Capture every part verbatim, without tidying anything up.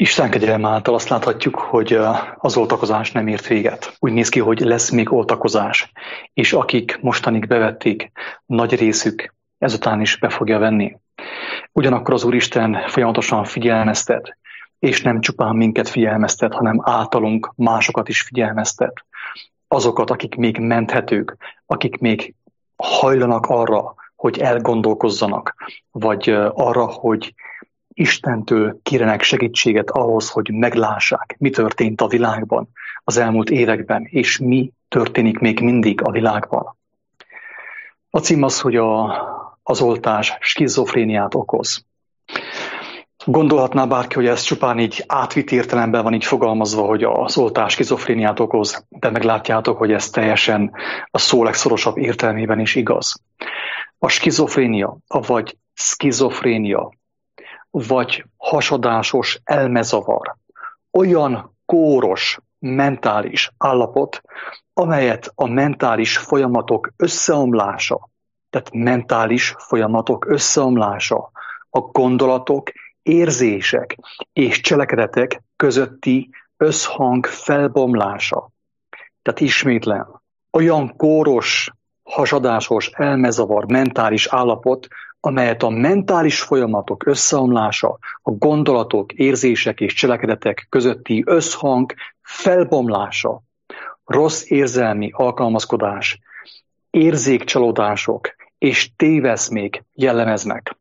Isten kegyelme által azt láthatjuk, hogy az oltakozás nem ért véget. Úgy néz ki, hogy lesz még oltakozás, és akik mostanig bevették, nagy részük ezután is be fogja venni. Ugyanakkor az Úristen folyamatosan figyelmeztet, és nem csupán minket figyelmeztet, hanem általunk másokat is figyelmeztet. Azokat, akik még menthetők, akik még hajlanak arra, hogy elgondolkozzanak, vagy arra, hogy Istentől kérjenek segítséget ahhoz, hogy meglássák, mi történt a világban az elmúlt években, és mi történik még mindig a világban. A cím az, hogy a, az oltás skizofréniát okoz. Gondolhatná bárki, hogy ez csupán így átvitt értelemben van így fogalmazva, hogy az oltás skizofréniát okoz, de meglátjátok, hogy ez teljesen a szó legszorosabb értelmében is igaz. A skizofrénia, vagy szkizofrénia, vagy hasadásos elmezavar, olyan kóros mentális állapot, amelyet a mentális folyamatok összeomlása, tehát mentális folyamatok összeomlása, a gondolatok, érzések és cselekedetek közötti összhang felbomlása. Tehát ismétlem, olyan kóros, hasadásos, elmezavar mentális állapot, amelyet a mentális folyamatok összeomlása, a gondolatok, érzések és cselekedetek közötti összhang felbomlása, rossz érzelmi alkalmazkodás, érzékcsalódások és téveszmék jellemeznek.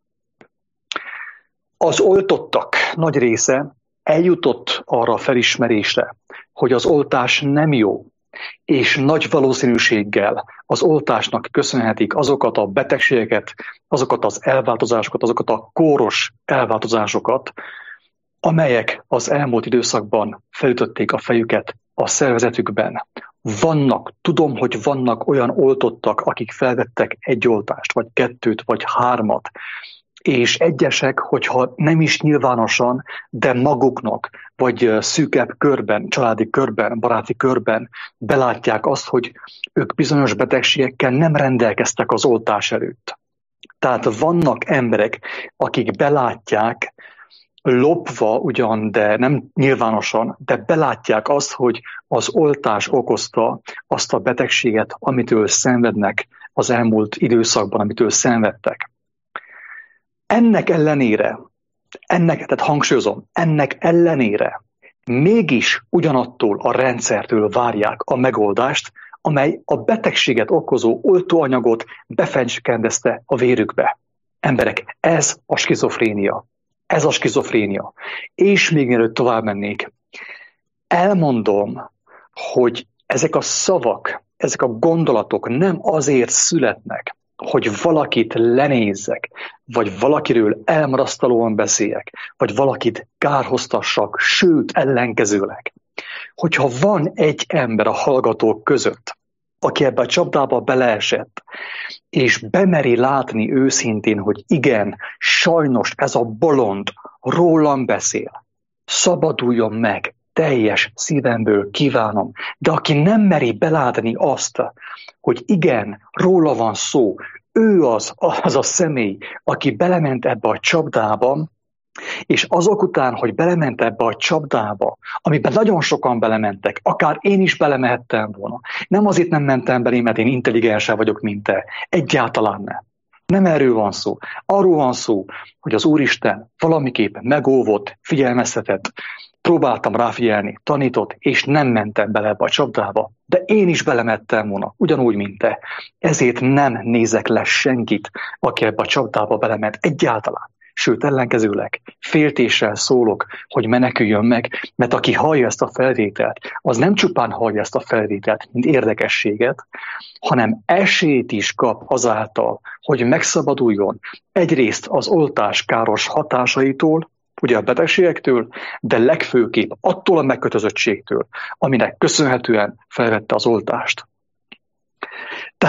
Az oltottak nagy része eljutott arra a felismerésre, hogy az oltás nem jó, és nagy valószínűséggel az oltásnak köszönhetik azokat a betegségeket, azokat az elváltozásokat, azokat a kóros elváltozásokat, amelyek az elmúlt időszakban felütötték a fejüket a szervezetükben. Vannak, tudom, hogy vannak olyan oltottak, akik felvettek egy oltást, vagy kettőt, vagy hármat, és egyesek, hogyha nem is nyilvánosan, de maguknak, vagy szűkebb körben, családi körben, baráti körben belátják azt, hogy ők bizonyos betegségekkel nem rendelkeztek az oltás előtt. Tehát vannak emberek, akik belátják, lopva ugyan, de nem nyilvánosan, de belátják azt, hogy az oltás okozta azt a betegséget, amitől szenvednek az elmúlt időszakban, amitől szenvedtek. Ennek ellenére, ennek, tehát hangsúlyozom, ennek ellenére mégis ugyanattól a rendszertől várják a megoldást, amely a betegséget okozó oltóanyagot befecskendezte a vérükbe. Emberek, ez a skizofrénia. Ez a skizofrénia. És még mielőtt tovább mennék, elmondom, hogy ezek a szavak, ezek a gondolatok nem azért születnek, hogy valakit lenézzek, vagy valakiről elmarasztalóan beszéljek, vagy valakit kárhoztassak, sőt ellenkezőleg. Hogyha van egy ember a hallgatók között, aki ebbe a csapdába beleesett, és bemeri látni őszintén, hogy igen, sajnos ez a bolond rólam beszél, szabaduljon meg, teljes szívemből kívánom, de aki nem meri belátni azt, hogy igen, róla van szó, ő az, az a személy, aki belement ebbe a csapdába, és azok után, hogy belement ebbe a csapdába, amiben nagyon sokan belementek, akár én is belemehettem volna. Nem azért nem mentem bele, mert én intelligensebb vagyok, mint te. Egyáltalán nem. Nem erről van szó. Arról van szó, hogy az Úristen valamiképp megóvott, figyelmeztetett, próbáltam ráfigyelni, tanított, és nem mentem bele ebbe a csapdába. De én is belemettem volna, ugyanúgy, mint te. Ezért nem nézek le senkit, aki ebbe a csapdába belement egyáltalán. Sőt, ellenkezőleg féltéssel szólok, hogy meneküljön meg, mert aki hallja ezt a felvételt, az nem csupán hallja ezt a felvételt, mint érdekességet, hanem esélyt is kap azáltal, hogy megszabaduljon egyrészt az oltás káros hatásaitól, ugye a betegségektől, de legfőképp attól a megkötözöttségtől, aminek köszönhetően felvette az oltást. Tehát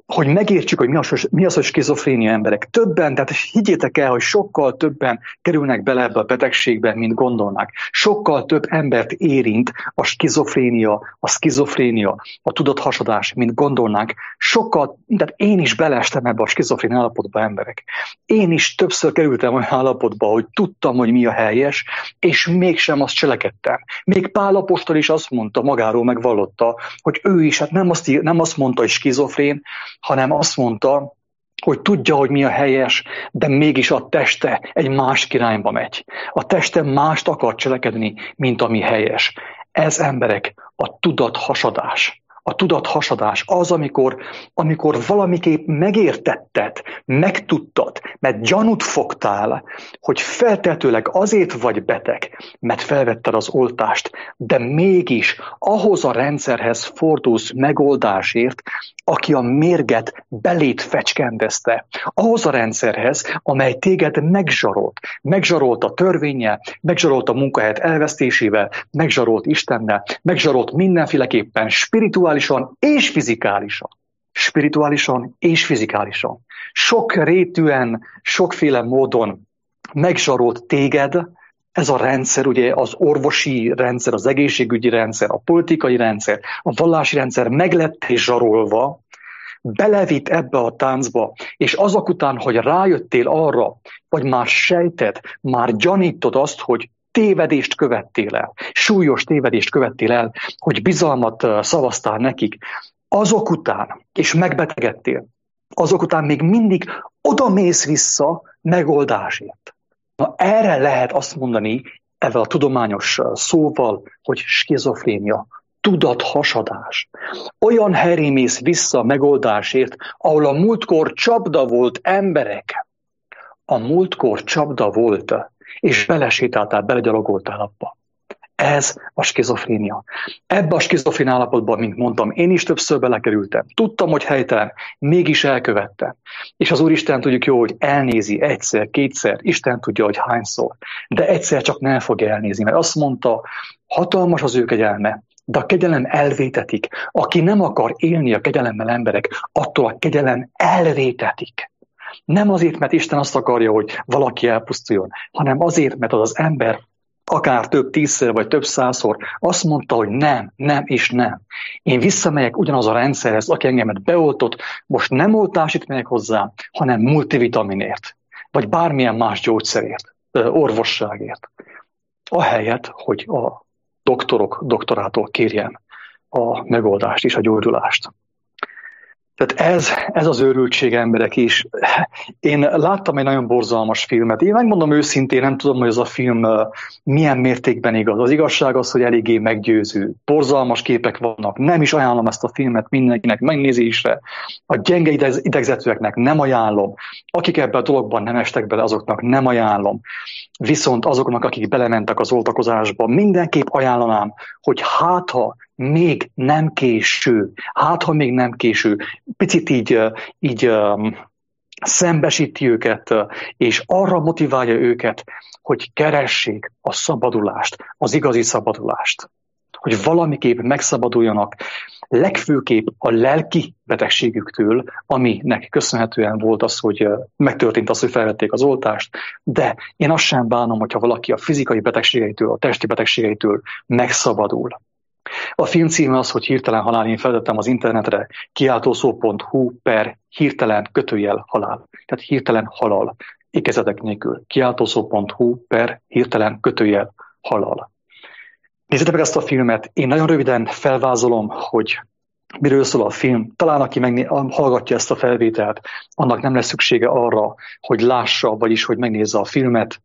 hogy megértsük, hogy mi az, mi az, hogy skizofrénia emberek. Többen, tehát higgyétek el, hogy sokkal többen kerülnek bele ebbe a betegségbe, mint gondolnák. Sokkal több embert érint a skizofrénia, a skizofrénia, a tudathasadás, mint gondolnák. Sokkal, tehát én is beleestem ebbe a skizofrénia állapotba, emberek. Én is többször kerültem olyan állapotba, hogy tudtam, hogy mi a helyes, és mégsem azt cselekedtem. Még Pál apostol is azt mondta, magáról megvallotta, hogy ő is, hát nem azt, nem azt mondta, hogy skizofrén, hanem azt mondta, hogy tudja, hogy mi a helyes, de mégis a teste egy más irányba megy. A teste mást akar cselekedni, mint ami helyes. Ez, emberek, a tudathasadás. A tudathasadás az, amikor, amikor valamiképp megértetted, megtudtad, mert gyanút fogtál, hogy feltetőleg azért vagy beteg, mert felvetted az oltást, de mégis ahhoz a rendszerhez fordulsz megoldásért, aki a mérget belét fecskendezte. Ahhoz a rendszerhez, amely téged megzsarolt. Megzsarolt a törvénnyel, megzsarolt a munkahelyet elvesztésével, megzsarolt Istennel, megzsarolt mindenféleképpen spirituálisan és fizikálisan. Spirituálisan és fizikálisan. Sok rétűen, sokféle módon megzsarolt téged, ez a rendszer, ugye az orvosi rendszer, az egészségügyi rendszer, a politikai rendszer, a vallási rendszer meg lett és zsarolva, belevitt ebbe a táncba, és azok után, hogy rájöttél arra, vagy már sejted, már gyanítod azt, hogy tévedést követtél el, súlyos tévedést követtél el, hogy bizalmat szavaztál nekik, azok után, és megbetegedtél, azok után még mindig odamész vissza megoldásért. Na, erre lehet azt mondani, ezzel a tudományos szóval, hogy skizofrénia, tudathasadás. Olyan helyre mész vissza megoldásért, ahol a múltkor csapda volt, emberek. A múltkor csapda volt, és belesétáltál, belegyalogoltál abba. Ez a skizofrénia. Ebbe a skizofrén állapotban, mint mondtam, én is többször belekerültem. Tudtam, hogy helytelen, mégis elkövettem. És az Úristen tudjuk jó, hogy elnézi egyszer, kétszer, Isten tudja, hogy hányszor. De egyszer csak nem fog elnézni, mert azt mondta, hatalmas az ő kegyelme, de a kegyelem elvétetik. Aki nem akar élni a kegyelemmel, emberek, attól a kegyelem elvétetik. Nem azért, mert Isten azt akarja, hogy valaki elpusztuljon, hanem azért, mert az az ember akár több tízszer vagy több százszor azt mondta, hogy nem, nem és nem. Én visszamegyek ugyanaz a rendszerhez, aki engemet beoltott, most nem oltásít megyek hozzá, hanem multivitaminért, vagy bármilyen más gyógyszerért, orvosságért. Ahelyett, hogy a doktorok doktorától kérjen a megoldást és a gyógyulást. Tehát ez, ez az őrültség, emberek is. Én láttam egy nagyon borzalmas filmet. Én megmondom őszintén, nem tudom, hogy ez a film milyen mértékben igaz. Az igazság az, hogy eléggé meggyőző. Borzalmas képek vannak. Nem is ajánlom ezt a filmet mindenkinek megnézésre. A gyenge idegzetűeknek nem ajánlom. Akik ebben a dologban nem estek bele, azoknak nem ajánlom. Viszont azoknak, akik belementek az oltakozásba, mindenképp ajánlanám, hogy hát ha még nem késő, hát ha még nem késő, picit így, így szembesíti őket, és arra motiválja őket, hogy keressék a szabadulást, az igazi szabadulást. Hogy valamiképp megszabaduljanak, legfőképp a lelki betegségüktől, aminek köszönhetően volt az, hogy megtörtént az, hogy felvették az oltást, de én azt sem bánom, hogyha valaki a fizikai betegségeitől, a testi betegségeitől megszabadul. A film címe az, hogy Hirtelen halál, én feltettem az internetre, kiáltószó pont hu per hirtelen kötőjel halál. Tehát hirtelen halál, ékezetek nélkül. kiáltószó pont hu per hirtelen kötőjel halál. Nézzétek meg ezt a filmet, én nagyon röviden felvázolom, hogy miről szól a film. Talán aki megné- hallgatja ezt a felvételt, annak nem lesz szüksége arra, hogy lássa, vagyis hogy megnézze a filmet.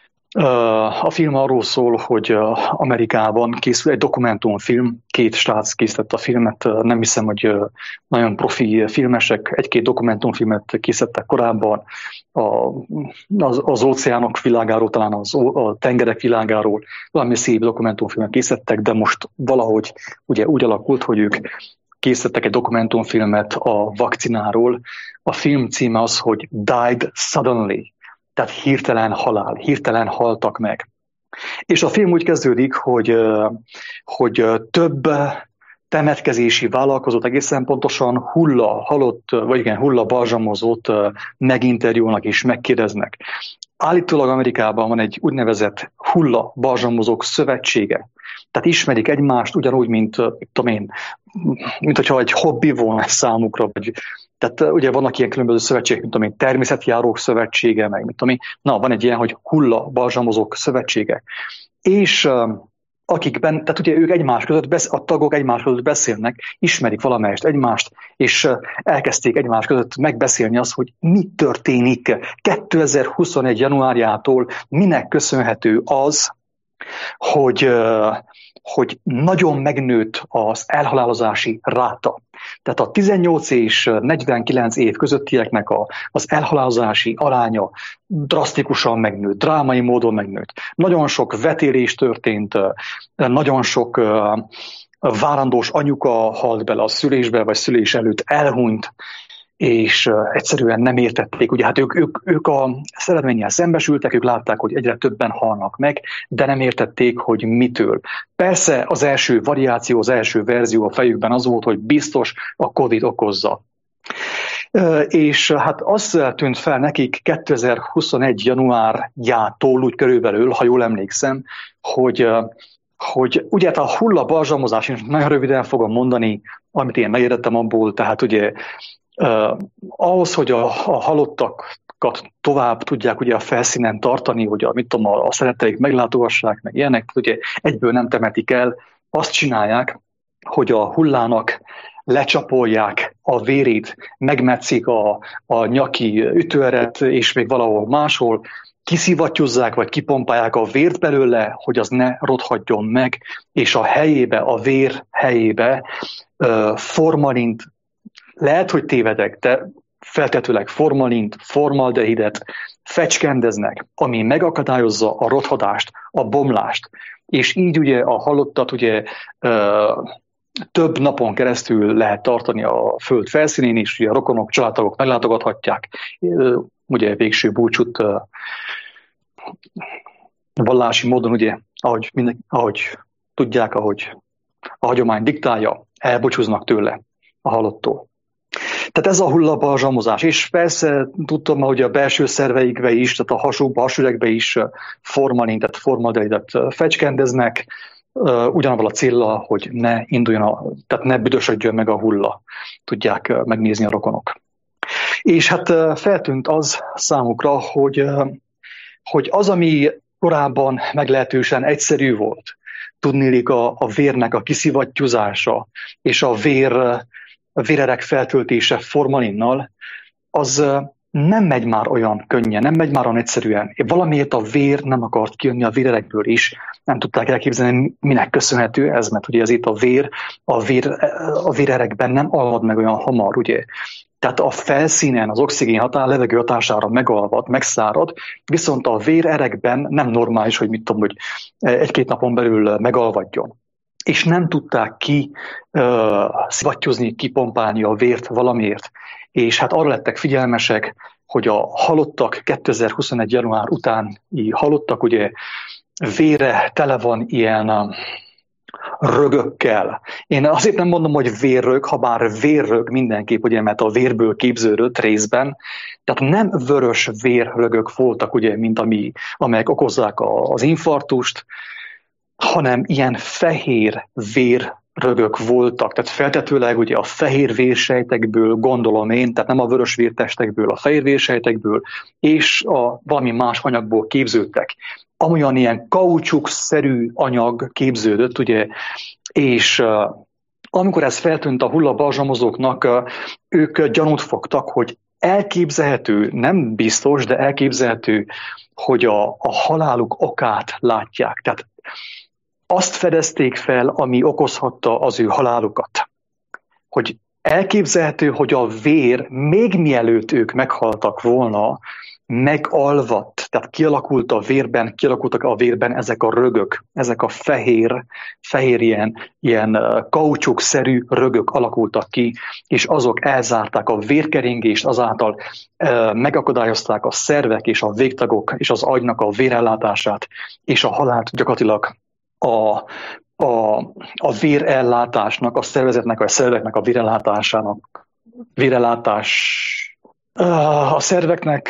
A film arról szól, hogy Amerikában készül egy dokumentumfilm, két srác készített a filmet, nem hiszem, hogy nagyon profi filmesek, egy-két dokumentumfilmet készítettek korábban, a, az, az óceánok világáról, talán az, a tengerek világáról, valami szép dokumentumfilmet készítettek, de most valahogy ugye úgy alakult, hogy ők készítettek egy dokumentumfilmet a vakcináról. A film címe az, hogy Died Suddenly. Tehát hirtelen halál, hirtelen haltak meg. És a film úgy kezdődik, hogy, hogy több temetkezési vállalkozót, egészen pontosan hulla halott, vagy igen, hulla balzsamozót meginterjúolnak és megkérdeznek. Állítólag Amerikában van egy úgynevezett hulla balzsamozók szövetsége. Tehát ismerik egymást ugyanúgy, mint, tudom én, mint hogyha egy hobbi volna számukra. Vagy, tehát ugye vannak ilyen különböző szövetségek, mint tudom én, természetjárók szövetsége, meg mint tudom én. Na, van egy ilyen, hogy hulla balzsamozók szövetsége. És akikben, tehát ugye ők egymás között, a tagok egymás között beszélnek, ismerik valamelyest egymást, és elkezdték egymás között megbeszélni azt, hogy mi történik kétezer-huszonegy januárjától, minek köszönhető az, hogy, hogy nagyon megnőtt az elhalálozási ráta. Tehát a tizennyolc és negyvenkilenc év közöttieknek a, az elhalálozási aránya drasztikusan megnőtt, drámai módon megnőtt. Nagyon sok vetélés történt, nagyon sok várandós anyuka halt bele a szülésbe, vagy szülés előtt elhunyt, és egyszerűen nem értették. Ugye hát ők, ők, ők a eredménnyel szembesültek, ők látták, hogy egyre többen halnak meg, de nem értették, hogy mitől. Persze az első variáció, az első verzió a fejükben az volt, hogy biztos a Covid okozza. És hát az tűnt fel nekik kétezer-huszonegy januárjától úgy körülbelül, ha jól emlékszem, hogy, hogy ugye hát a hulla balzsamozás, én nagyon röviden fogom mondani, amit én megértettem abból, tehát ugye Uh, ahhoz, hogy a, a halottakat tovább tudják ugye a felszínen tartani, hogy a, mit tudom, a, a szeretteik meglátogassák, meg ilyenek, ugye egyből nem temetik el, azt csinálják, hogy a hullának lecsapolják a vérét, megmetszik a, a nyaki ütőeret, és még valahol máshol, kiszivattyúzzák, vagy kipompálják a vért belőle, hogy az ne rothadjon meg, és a helyébe, a vér helyébe uh, formalint, lehet, hogy tévedek, de feltetőleg formalint, formaldehidet fecskendeznek, ami megakadályozza a rothadást, a bomlást. És így ugye a halottat ugye ö, több napon keresztül lehet tartani a föld felszínén is, ugye a rokonok, családtagok meglátogathatják, ö, ugye végső búcsút ö, vallási módon, ugye, ahogy, minden, ahogy tudják, ahogy a hagyomány diktálja, elbúcsúznak tőle a halottól. Tehát ez a hullabalzsamozás, és persze tudtam, hogy a belső szerveikbe is, tehát a hasukba, hasüregbe is formalin, tehát formaldehidet fecskendeznek, ugyanabban a céllal, hogy ne induljon, a, tehát ne büdösödjön meg a hulla, tudják megnézni a rokonok. És hát feltűnt az számukra, hogy, hogy az, ami korábban meglehetősen egyszerű volt, tudniillik a, a vérnek a kiszivattyúzása, és a vér a vérerek feltöltése formalinnal, az nem megy már olyan könnyen, nem megy már olyan egyszerűen. Valamiért a vér nem akart kijönni a vérerekből is, nem tudták elképzelni, minek köszönhető ez, mert ugye ez itt a vér, a, vér, a vérerekben nem alvad meg olyan hamar, ugye. Tehát a felszínen az oxigén határ, levegő hatására megalvad, megszárad, viszont a vérerekben nem normális, hogy mit tudom, hogy egy-két napon belül megalvadjon. És nem tudták ki uh, szivattyúzni, kipompálni a vért valamiért. És hát arra lettek figyelmesek, hogy a halottak, kétezer-huszonegy január utáni halottak, ugye vére tele van ilyen uh, rögökkel. Én azért nem mondom, hogy vérrög, ha bár vérrög mindenképp, ugye, mert a vérből képződött részben, tehát nem vörös vérrögök voltak, ugye, mint ami, amelyek okozzák az infarktust, hanem ilyen fehér vérrögök voltak, tehát feltetőleg ugye a fehér vérsejtekből, gondolom én, tehát nem a vörös vértestekből, a fehér vérsejtekből, és a valami más anyagból képződtek. Amolyan ilyen kaucsuk-szerű anyag képződött, ugye, és uh, amikor ez feltűnt a hullabalzsamozóknak, uh, ők gyanút fogtak, hogy elképzelhető, nem biztos, de elképzelhető, hogy a, a haláluk okát látják. Tehát azt fedezték fel, ami okozhatta az ő halálukat. Hogy elképzelhető, hogy a vér, még mielőtt ők meghaltak volna, megalvadt, tehát kialakult a vérben, kialakultak a vérben ezek a rögök, ezek a fehér, fehér ilyen, ilyen kaucsuk-szerű rögök alakultak ki, és azok elzárták a vérkeringést, azáltal e, megakadályozták a szervek és a végtagok és az agynak a vérellátását, és a halált gyakorlatilag a, a, a vérellátásnak, a szervezetnek, vagy a szerveknek a vérellátásának, vérellátás, a szerveknek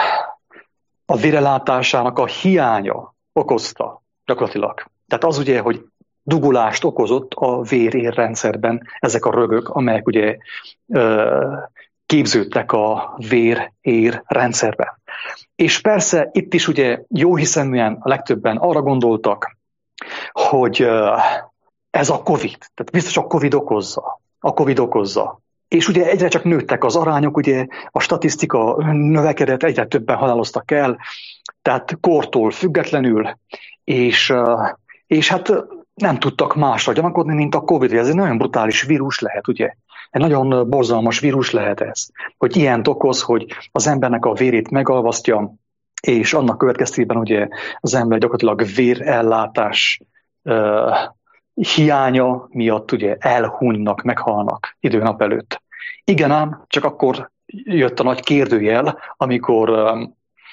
a vérellátásának a hiánya okozta gyakorlatilag. Tehát az ugye, hogy dugulást okozott a vérérrendszerben ezek a rögök, amelyek ugye képződtek a vér-ér rendszerben. És persze itt is ugye jóhiszeműen a legtöbben arra gondoltak, hogy ez a Covid, tehát biztos a Covid okozza. A Covid okozza. És ugye egyre csak nőttek az arányok, ugye a statisztika növekedett, egyre többen haláloztak el, tehát kortól függetlenül, és, és hát nem tudtak másra gyanakodni, mint a Covid. Ez egy nagyon brutális vírus lehet, ugye? Egy nagyon borzalmas vírus lehet ez, hogy ilyent okoz, hogy az embernek a vérét megalvasztja, és annak következtében ugye az ember gyakorlatilag vérellátás uh, hiánya miatt ugye elhunynak, meghalnak időnap előtt. Igen ám, csak akkor jött a nagy kérdőjel, amikor, uh,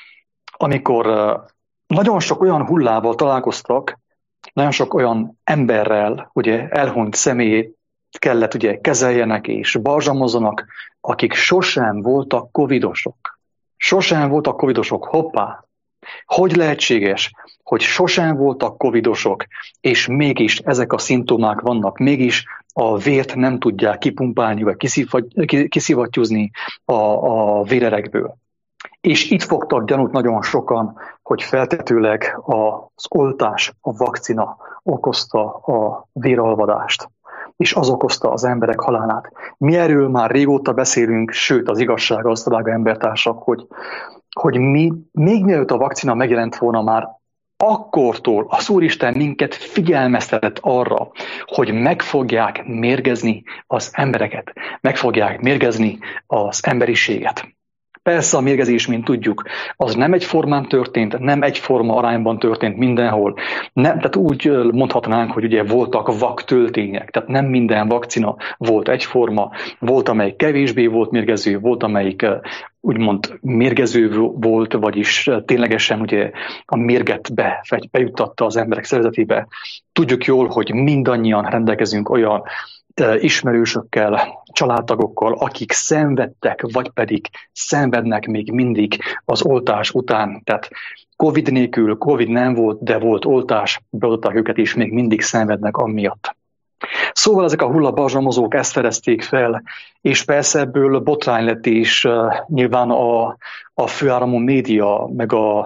amikor uh, nagyon sok olyan hullával találkoztak, nagyon sok olyan emberrel, ugye elhunyt személyét kellett ugye kezeljenek és balzsamozzanak, akik sosem voltak covidosok. Sosem voltak covidosok, hoppá! Hogy lehetséges, hogy sosem voltak covidosok, és mégis ezek a szimptomák vannak, mégis a vért nem tudják kipumpálni, vagy kiszivattyúzni a, a vérerekből. És itt fogtak gyanút nagyon sokan, hogy feltetőleg az oltás, a vakcina okozta a véralvadást, és az okozta az emberek halálát. Mi erről már régóta beszélünk, sőt az igazság az, drága embertársak, hogy, hogy mi, még mielőtt a vakcina megjelent volna már, akkortól az Úristen minket figyelmeztetett arra, hogy meg fogják mérgezni az embereket, meg fogják mérgezni az emberiséget. Persze a mérgezés, mint tudjuk, az nem egyformán történt, nem egyforma arányban történt mindenhol. Nem, tehát úgy mondhatnánk, hogy ugye voltak vaktöltények, tehát nem minden vakcina volt egyforma, volt, amelyik kevésbé volt mérgező, volt, amelyik úgymond mérgező volt, vagyis ténylegesen ugye a mérget be, bejuttatta az emberek szervezetébe. Tudjuk jól, hogy mindannyian rendelkezünk olyan ismerősökkel, családtagokkal, akik szenvedtek, vagy pedig szenvednek még mindig az oltás után. Tehát Covid nélkül, Covid nem volt, de volt oltás, beoltották őket, és még mindig szenvednek amiatt. Szóval ezek a hullabalzsamozók ezt fedezték fel, és persze ebből botrány lett is nyilván a, a főáramú média, meg a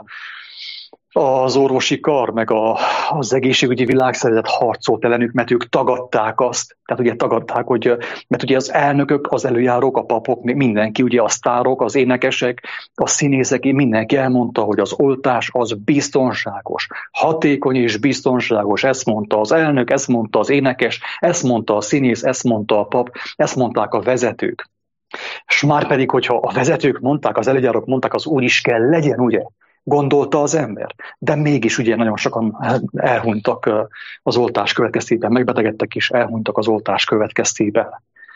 az orvosi kar, meg a, az egészségügyi világszervezet harcolt ellenük, mert ők tagadták azt. Tehát ugye tagadták, hogy, mert ugye az elnökök, az előjárók, a papok, mindenki, ugye a sztárok, az énekesek, a színészek, mindenki elmondta, hogy az oltás az biztonságos, hatékony és biztonságos. Ezt mondta az elnök, ezt mondta az énekes, ezt mondta a színész, ezt mondta a pap, ezt mondták a vezetők. És már pedig, hogyha a vezetők mondták, az előjárók mondták, az úgy is kell legyen, ugye? Gondolta az ember. De mégis ugye nagyon sokan elhunytak az oltás következtében, megbetegedtek és elhunytak az oltás következtében.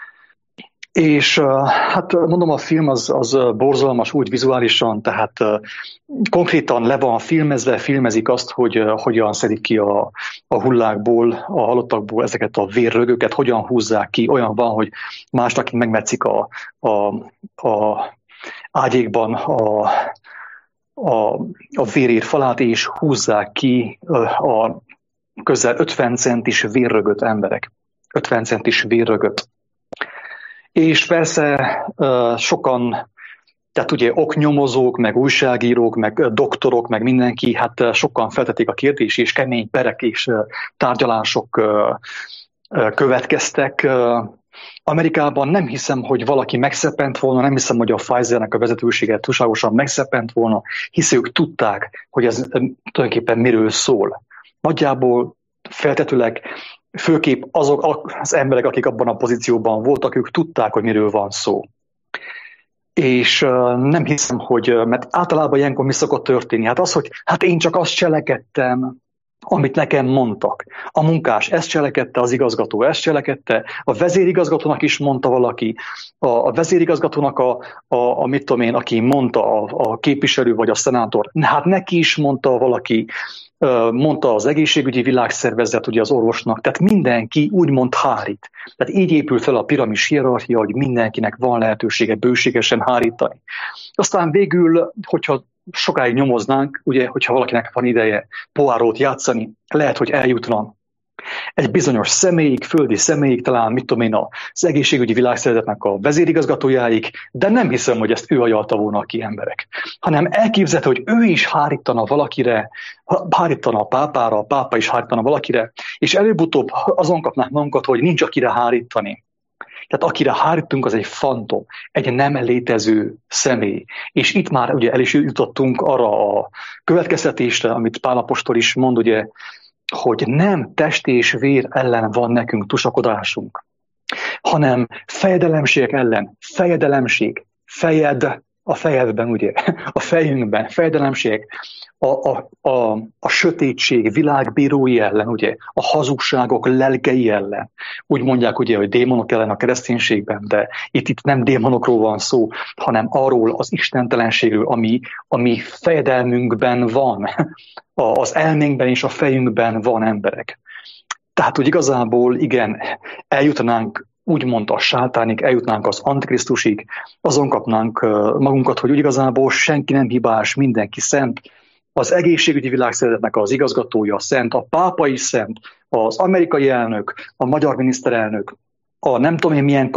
És hát mondom, a film az, az borzalmas úgy vizuálisan, tehát konkrétan le van filmezve, filmezik azt, hogy hogyan szedik ki a, a hullákból, a halottakból ezeket a vérrögöket, hogyan húzzák ki. Olyan van, hogy másnak megmetszik a, a, a ágyékban a A, a vérér falát, és húzzák ki a közel ötven centis vérrögöt emberek. ötven centis vérrögöt. És persze sokan, tehát ugye oknyomozók, meg újságírók, meg doktorok, meg mindenki, hát sokan feltették a kérdést, és kemény perek és tárgyalások következtek. Amerikában nem hiszem, hogy valaki megszeppent volna, nem hiszem, hogy a Pfizernek a vezetősége túlságosan megszeppent volna, hisz ők tudták, hogy ez tulajdonképpen miről szól. Nagyjából feltetőleg főképp azok az emberek, akik abban a pozícióban voltak, ők tudták, hogy miről van szó. És nem hiszem, hogy, mert általában ilyenkor mi szokott történni? Hát az, hogy hát én csak azt cselekedtem, amit nekem mondtak. A munkás ezt cselekedte, az igazgató ezt cselekedte, a vezérigazgatónak is mondta valaki, a, a vezérigazgatónak a, a, a mit tudom én, aki mondta, a, a képviselő vagy a szenátor, hát neki is mondta valaki, mondta az egészségügyi világszervezet, ugye az orvosnak, tehát mindenki úgymond hárít. Tehát így épül fel a piramis hierarchia, hogy mindenkinek van lehetősége bőségesen hárítani. Aztán végül, hogyha sokáig nyomoznánk, ugye, hogyha valakinek van ideje Poirót játszani, lehet, hogy eljutna egy bizonyos személyig, földi személyig, talán mit tudom én, az egészségügyi világszervezetnek a vezérigazgatójáig, de nem hiszem, hogy ezt ő ajalta volna ki emberek. Hanem elképzelhető, hogy ő is hárítana valakire, hárítana a pápára, a pápa is hárítana valakire, és előbb-utóbb azon kapnánk magunkat, hogy nincs akire hárítani. Tehát akire hárítunk, az egy fantom, egy nem létező személy. És itt már ugye el is jutottunk arra a következtetésre, amit Pál apostol is mond, ugye, hogy nem test és vér ellen van nekünk tusakodásunk, hanem fejedelemségek ellen, fejedelemség, fejed a fejedben, ugye, a fejünkben, fejedelemség, a, a, a, a sötétség világbírói ellen, ugye, a hazugságok lelkei ellen. Úgy mondják, ugye, hogy démonok ellen a kereszténységben, de itt, itt nem démonokról van szó, hanem arról az istentelenségről, ami, ami fejedelmünkben van, az elménkben és a fejünkben van, emberek. Tehát, hogy igazából igen, eljutnánk úgymond a sátánig, eljutnánk az Antikrisztusig, azon kapnánk magunkat, hogy úgy igazából senki nem hibás, mindenki szent, az egészségügyi világszervezetnek az igazgatója szent, a pápa is szent, az amerikai elnök, a magyar miniszterelnök, a nem tudom én milyen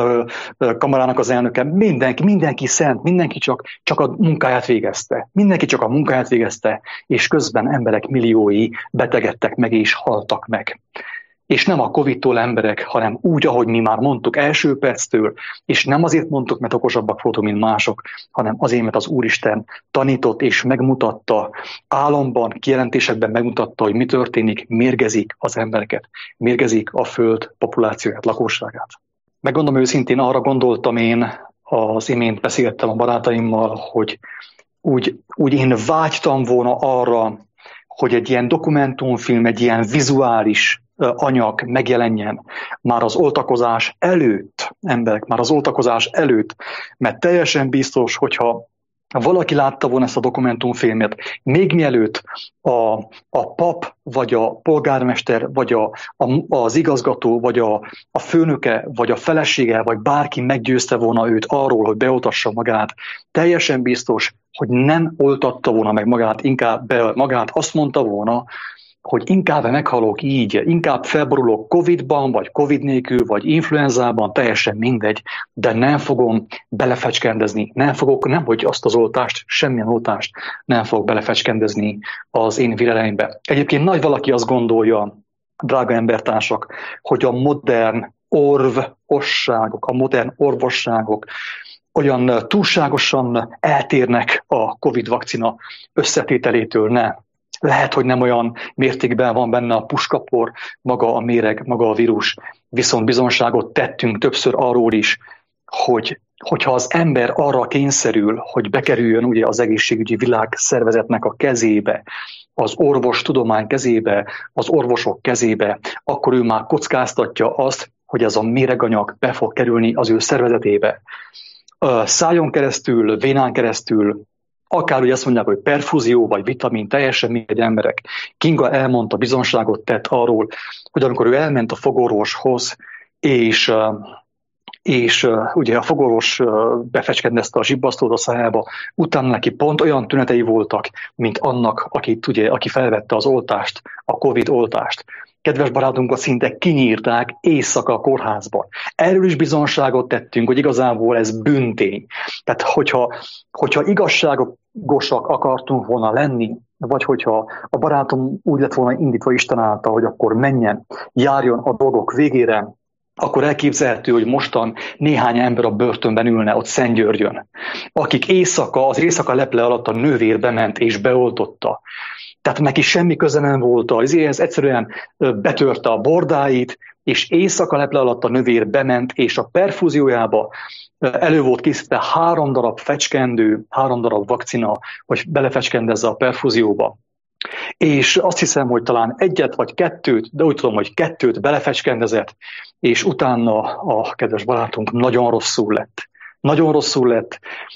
kamarának az elnöke, mindenki, mindenki szent, mindenki csak, csak a munkáját végezte. Mindenki csak a munkáját végezte, és közben emberek milliói betegedtek meg és haltak meg. És nem a Covid-tól emberek, hanem úgy, ahogy mi már mondtuk első perctől, és nem azért mondtuk, mert okosabbak voltunk, mint mások, hanem azért, mert az Úristen tanított és megmutatta, álomban, kijelentésekben megmutatta, hogy mi történik, mérgezik az embereket, mérgezik a föld populációját, lakosságát. Megmondom őszintén, arra gondoltam én, az imént beszélgettem a barátaimmal, hogy úgy, úgy én vágytam volna arra, hogy egy ilyen dokumentumfilm, egy ilyen vizuális anyag megjelenjen már az oltakozás előtt, emberek, már az oltakozás előtt, mert teljesen biztos, hogyha valaki látta volna ezt a dokumentumfilmet, még mielőtt a, a pap, vagy a polgármester, vagy a, a, az igazgató, vagy a, a főnöke, vagy a felesége, vagy bárki meggyőzte volna őt arról, hogy beoltassa magát, teljesen biztos, hogy nem oltatta volna meg magát, inkább be magát, azt mondta volna, hogy inkább meghalok így, inkább felborulok Covidban, vagy Covid nélkül, vagy influenzában, teljesen mindegy, de nem fogom belefecskendezni, nem fogok, nem hogy azt az oltást, semmilyen oltást nem fogok belefecskendezni az én vireleimbe. Egyébként nagy valaki azt gondolja, drága embertársak, hogy a modern orvosságok, a modern orvosságok olyan túlságosan eltérnek a Covid vakcina összetételétől, nem. Lehet, hogy nem olyan mértékben van benne a puskapor, maga a méreg, maga a vírus, viszont bizonságot tettünk többször arról is, hogy hogyha az ember arra kényszerül, hogy bekerüljön ugye az egészségügyi világszervezetnek a kezébe, az orvostudomány kezébe, az orvosok kezébe, akkor ő már kockáztatja azt, hogy ez a méreganyag be fog kerülni az ő szervezetébe. Szájon keresztül, vénán keresztül, akár ugye azt mondják, hogy perfúzió vagy vitamin, teljesen mindegy, emberek. Kinga elmondta, bizonságot tett arról, hogy amikor ő elment a fogorvoshoz, és, és ugye a fogorvos befecskendezte a zsibbasztót a szájába, utána neki pont olyan tünetei voltak, mint annak, akit, ugye, aki felvette az oltást, a Covid oltást. Kedves barátunkat szinte kinyírták éjszaka a kórházban. Erről is bizonságot tettünk, hogy igazából ez bűntény. Tehát hogyha, hogyha igazságosak akartunk volna lenni, vagy hogyha a barátom úgy lett volna indítva Isten által, hogy akkor menjen, járjon a dolgok végére, akkor elképzelhető, hogy mostan néhány ember a börtönben ülne ott Szentgyörgyön, akik éjszaka, az éjszaka leple alatt a nővér bement és beoltotta. Tehát neki semmi köze nem volt, azért egyszerűen betörte a bordáit, és éjszaka leple alatt a nővér bement, és a perfúziójába elő volt készítve három darab fecskendő, három darab vakcina, hogy belefecskendezze a perfúzióba. És azt hiszem, hogy talán egyet vagy kettőt, de úgy tudom, hogy kettőt belefecskendezett, és utána a kedves barátunk nagyon rosszul lett. Nagyon rosszul lett.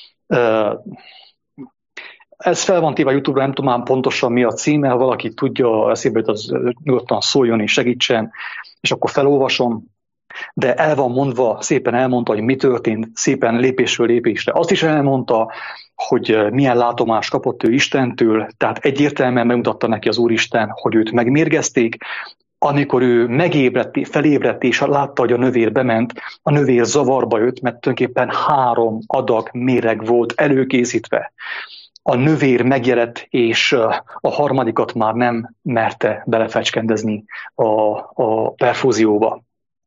Ez fel van téve a YouTube-ra, nem tudom már pontosan mi a címe, ha valaki tudja, eszébe jut, az nyugodtan szóljon és segítsen, és akkor felolvasom. De el van mondva, szépen elmondta, hogy mi történt, szépen lépésről lépésre. Azt is elmondta, hogy milyen látomást kapott ő Istentől, tehát egyértelműen megmutatta neki az Úristen, hogy őt megmérgezték. Amikor ő megébredt, felébredt és látta, hogy a növér bement, a növér zavarba jött, mert tulajdonképpen három adag méreg volt előkészítve. A növér megjelent, és a harmadikat már nem merte belefecskendezni a, a perfúzióba.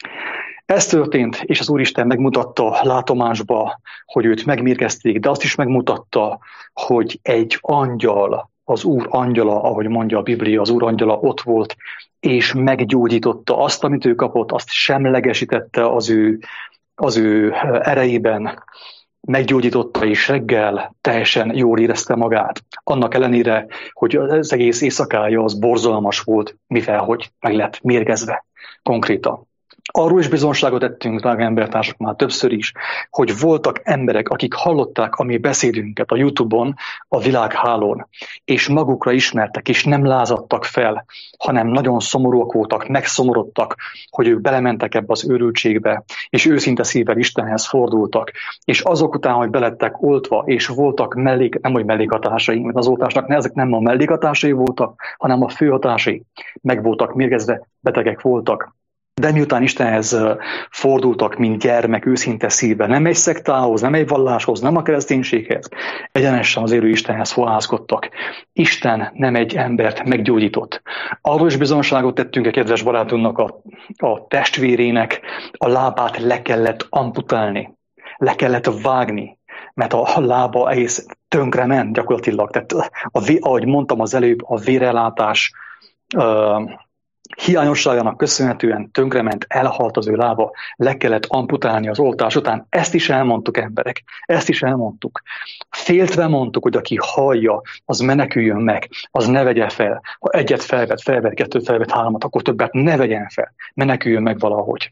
Ez történt, és az Úristen megmutatta látomásba, hogy őt megmérgezték, de azt is megmutatta, hogy egy angyal, az Úr angyala, ahogy mondja a Biblia, az Úr angyala ott volt, és meggyógyította azt, amit ő kapott, azt semlegesítette az ő, az ő erejében, meggyógyította, és reggel teljesen jól érezte magát. Annak ellenére, hogy az egész éjszakája az borzalmas volt, mivel hogy meg lett mérgezve konkrétan. Arról is bizonságot tettünk, drága embertársak, már többször is, hogy voltak emberek, akik hallották a mi beszédünket a YouTube-on, a világhálón, és magukra ismertek, és nem lázadtak fel, hanem nagyon szomorúak voltak, megszomorodtak, hogy ők belementek ebbe az őrültségbe, és őszinte szívvel Istenhez fordultak. És azok után, hogy belettek oltva, és voltak mellék, nem hogy mellékhatásai, mert az oltásnak ezek nem a mellékhatásai voltak, hanem a főhatásai. Meg voltak mérgezve, betegek voltak. De miután Istenhez fordultak, mint gyermek, őszinte szívvel, nem egy szektához, nem egy valláshoz, nem a kereszténységhez, egyenesen az élő Istenhez fohászkodtak. Isten nem egy embert meggyógyított. Arról is bizonságot tettünk a kedves barátunknak, a, a testvérének a lábát le kellett amputálni, le kellett vágni, mert a lába egész tönkrement gyakorlatilag. Tehát, a, ahogy mondtam az előbb, a vérellátás uh, hiányosságának köszönhetően tönkrement, elhalt az ő lába, le kellett amputálni az oltás után. Ezt is elmondtuk, emberek, ezt is elmondtuk. Féltve mondtuk, hogy aki hallja, az meneküljön meg, az ne vegye fel. Ha egyet felvett, felvett, kettőt felvett, háromat, akkor többet ne vegyen fel, meneküljön meg valahogy.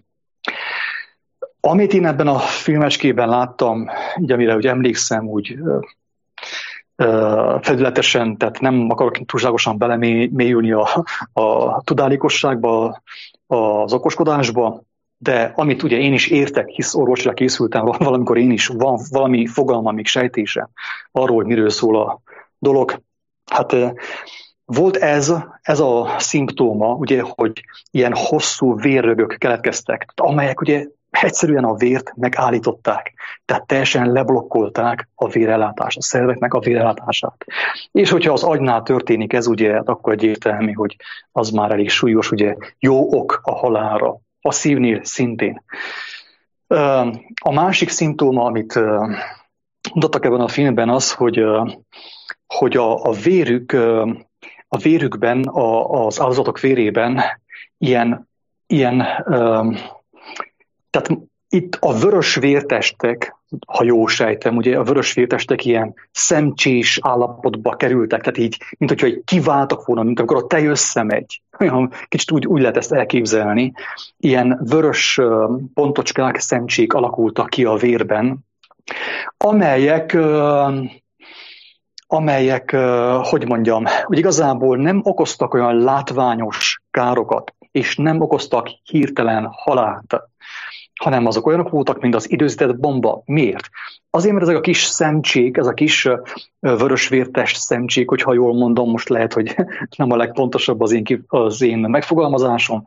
Amit én ebben a filmecskében láttam, így amire úgy emlékszem, úgy felületesen, tehát nem akarok túlságosan belemélyülni a, a tudálékosságba, az okoskodásba, de amit ugye én is értek, hisz orvosra készültem, valamikor én is van valami fogalmam, még sejtése arról, hogy miről szól a dolog. Hát volt ez, ez a szimptóma, ugye, hogy ilyen hosszú vérrögök keletkeztek, amelyek ugye egyszerűen a vért megállították, tehát teljesen leblokkolták a vérellátást, a szerveknek a vérellátását. És hogyha az agynál történik ez, ugye, akkor egyértelmű, hogy az már elég súlyos, ugye, jó ok a halálra. A szívnél szintén. A másik szimptóma, amit mutattak ebben a filmben, az, hogy, hogy a, a vérük, a vérükben, a, az áldozatok vérében ilyen, ilyen tehát itt a vörös vértestek, ha jól sejtem, ugye a vörös vértestek ilyen szemcsés állapotba kerültek, tehát így, mint hogyha így kiváltak volna, mint amikor a tej összemegy. Kicsit úgy, úgy lehet ezt elképzelni. Ilyen vörös pontocskák, szemcsék alakultak ki a vérben, amelyek, amelyek, hogy mondjam, hogy igazából nem okoztak olyan látványos károkat, és nem okoztak hirtelen halált, hanem azok olyanok voltak, mint az időzített bomba. Miért? Azért, mert ezek a kis szemcsék, ez a kis vörösvértest szemcsék, hogyha jól mondom, most lehet, hogy nem a legpontosabb az én, az én megfogalmazásom,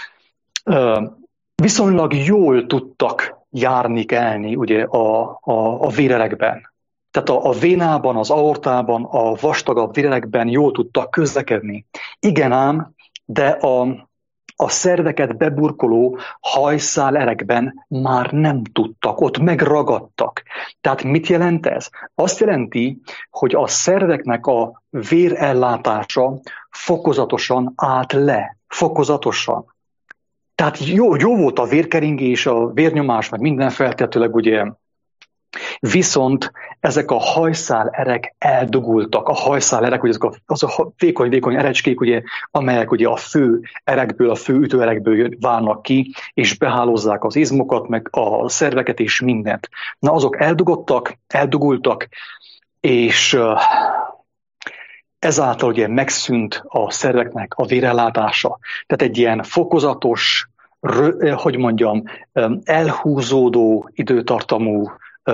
viszonylag jól tudtak járni, kelni ugye, a, a, a vérerekben. Tehát a, a vénában, az aortában, a vastagabb vérerekben jól tudtak közlekedni. Igen ám, de a A szerveket beburkoló hajszálerekben már nem tudtak, ott megragadtak. Tehát mit jelent ez? Azt jelenti, hogy a szerveknek a vérellátása fokozatosan állt le. Fokozatosan. Tehát jó, jó volt a vérkeringés, a vérnyomás, meg minden feltétlenül ugye Viszont ezek a hajszál erek eldugultak. A hajszál erek, ugye azok a, az a vékony-vékony erecskék, ugye, amelyek ugye a fő erekből, a fő ütőerekből válnak ki, és behálózzák az izmokat, meg a szerveket és mindent. Na, azok eldugottak, eldugultak, és ezáltal ugye megszűnt a szerveknek a vérellátása. Tehát egy ilyen fokozatos, hogy mondjam, elhúzódó időtartamú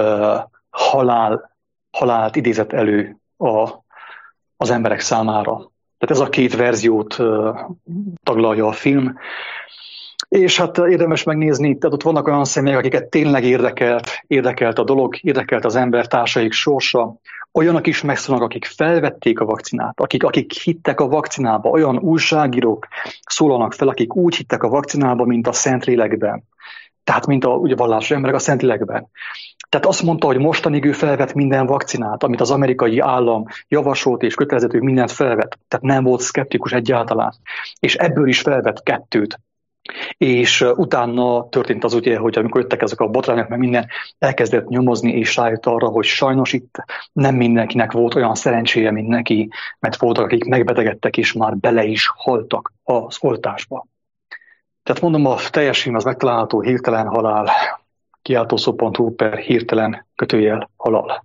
halál, halált idézett elő a, az emberek számára. Tehát ez a két verziót taglalja a film. És hát érdemes megnézni, tehát ott vannak olyan személyek, akiket tényleg érdekelt, érdekelt a dolog, érdekelt az ember társaik sorsa. Olyanok is megszólnak, akik felvették a vakcinát, akik, akik hittek a vakcinába, olyan újságírók szólalnak fel, akik úgy hittek a vakcinába, mint a Szentlélekben. Tehát, mint a ugye, vallásos emberek a Szentlélekben. Tehát azt mondta, hogy mostanig ő felvett minden vakcinát, amit az amerikai állam javasolt és kötelezett, hogy mindent felvett. Tehát nem volt szkeptikus egyáltalán. És ebből is felvett kettőt. És utána történt az ugye, hogy amikor jöttek ezek a botrányok, meg minden, elkezdett nyomozni, és rájött arra, hogy sajnos itt nem mindenkinek volt olyan szerencséje, mint neki, mert voltak, akik megbetegedtek, és már bele is haltak az oltásba. Tehát mondom, a teljes film az megtalálható Hirtelen halál, kiáltószó pont hu per hirtelen kötőjel halál.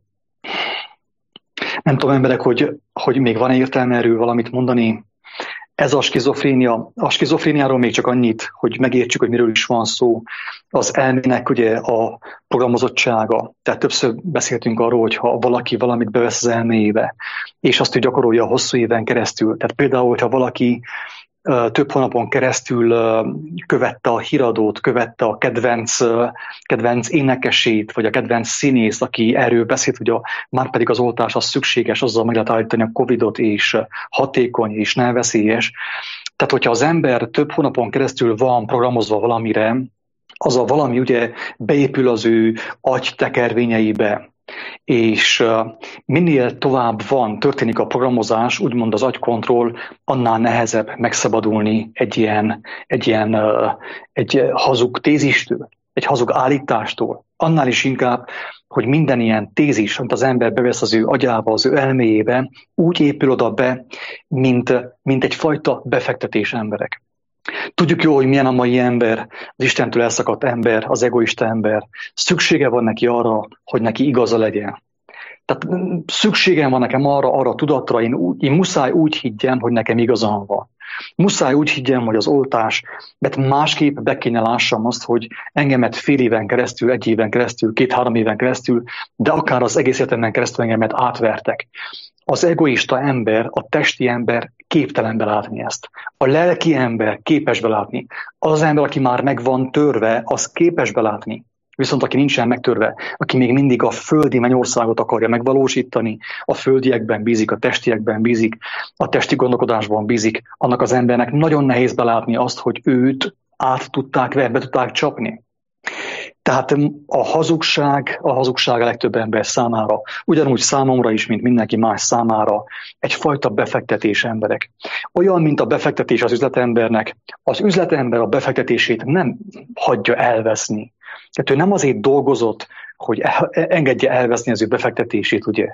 Nem tudom, emberek, hogy, hogy még van értelme erről valamit mondani. Ez a skizofrénia. A skizofréniáról még csak annyit, hogy megértsük, hogy miről is van szó. Az elmének ugye a programozottsága. Tehát többször beszéltünk arról, hogy ha valaki valamit bevesz az elméjébe, és azt, hogy gyakorolja hosszú éven keresztül. Tehát például, hogyha valaki több hónapon keresztül követte a híradót, követte a kedvenc, kedvenc énekesét, vagy a kedvenc színész, aki erről beszélt, hogy a, már pedig az oltás az szükséges, azzal meg lehet állítani a Covidot, és hatékony, és nem veszélyes. Tehát, hogyha az ember több hónapon keresztül van programozva valamire, az a valami ugye beépül az ő agytekervényeibe, és minél tovább van, történik a programozás, úgymond az agykontroll, annál nehezebb megszabadulni egy ilyen, egy ilyen egy hazug tézistől, egy hazug állítástól. Annál is inkább, hogy minden ilyen tézis, amit az ember bevesz az ő agyába, az ő elméjébe, úgy épül oda be, mint, mint egyfajta befektetés emberek. Tudjuk jó, hogy milyen a mai ember, az Istentől elszakadt ember, az egoista ember. Szüksége van neki arra, hogy neki igaza legyen. Tehát szükségem van nekem arra, arra a tudatra, én, úgy, én muszáj úgy higgyem, hogy nekem igazam van. Muszáj úgy higgyem, hogy az oltás, mert másképp be kéne lássam azt, hogy engemet fél éven keresztül, egy éven keresztül, két-három éven keresztül, de akár az egész életemben keresztül engemet átvertek. Az egoista ember, a testi ember képtelen belátni ezt. A lelki ember képes belátni. Az az ember, aki már meg van törve, az képes belátni. Viszont aki nincsen megtörve, aki még mindig a földi mennyországot akarja megvalósítani, a földiekben bízik, a testiekben bízik, a testi gondolkodásban bízik, annak az embernek nagyon nehéz belátni azt, hogy őt át tudták verni, be tudták csapni. Tehát a hazugság, a hazugság a legtöbb ember számára, ugyanúgy számomra is, mint mindenki más számára, egyfajta befektetés emberek. Olyan, mint a befektetés az üzletembernek, az üzletember a befektetését nem hagyja elveszni. Tehát ő nem azért dolgozott, hogy engedje elveszni az ő befektetését, ugye.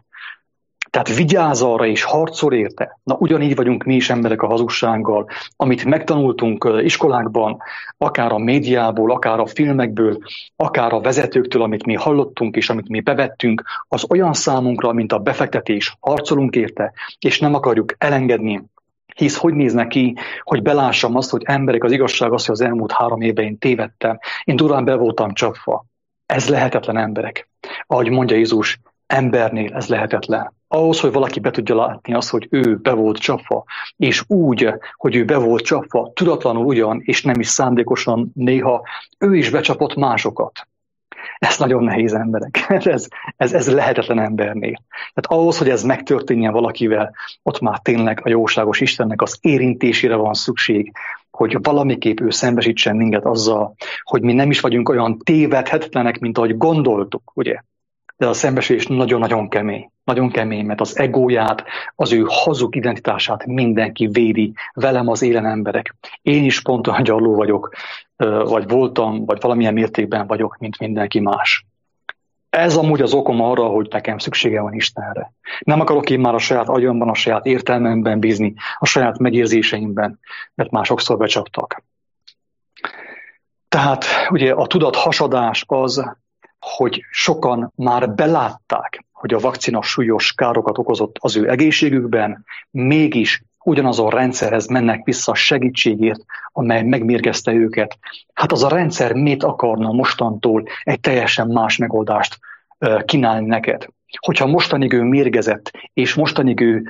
Tehát vigyáz arra és harcol érte. Na ugyanígy vagyunk mi is emberek a hazugsággal, amit megtanultunk iskolákban, akár a médiából, akár a filmekből, akár a vezetőktől, amit mi hallottunk és amit mi bevettünk, az olyan számunkra, mint a befektetés. Harcolunk érte, és nem akarjuk elengedni. Hisz hogy néz neki, hogy belássam azt, hogy emberek, az igazság az, hogy az elmúlt három évben én tévedtem, én durán be voltam csapva. Ez lehetetlen, emberek. Ahogy mondja Jézus, embernél ez lehetetlen. Ahhoz, hogy valaki be tudja látni azt, hogy ő be volt csapva, és úgy, hogy ő be volt csapva, tudatlanul ugyan, és nem is szándékosan néha, ő is becsapott másokat. Ez nagyon nehéz, emberek. Ez, ez, ez lehetetlen embernél. Tehát ahhoz, hogy ez megtörténjen valakivel, ott már tényleg a jóságos Istennek az érintésére van szükség, hogy valamiképp ő szembesítsen minket azzal, hogy mi nem is vagyunk olyan tévedhetetlenek, mint ahogy gondoltuk, ugye? De a szembesülés nagyon-nagyon kemény. Nagyon kemény, mert az egóját, az ő hazug identitását mindenki védi, velem az élen emberek. Én is pont olyan gyarló vagyok, vagy voltam, vagy valamilyen mértékben vagyok, mint mindenki más. Ez amúgy az okom arra, hogy nekem szüksége van Istenre. Nem akarok én már a saját agyamban, a saját értelmemben bízni, a saját megérzéseimben, mert már sokszor becsaptak. Tehát ugye a tudathasadás az, hogy sokan már belátták, hogy a vakcina súlyos károkat okozott az ő egészségükben, mégis ugyanazon a rendszerhez mennek vissza segítségért, amely megmérgezte őket. Hát az a rendszer mit akarna mostantól egy teljesen más megoldást kínálni neked? Hogyha mostanig ő mérgezett, és mostanig ő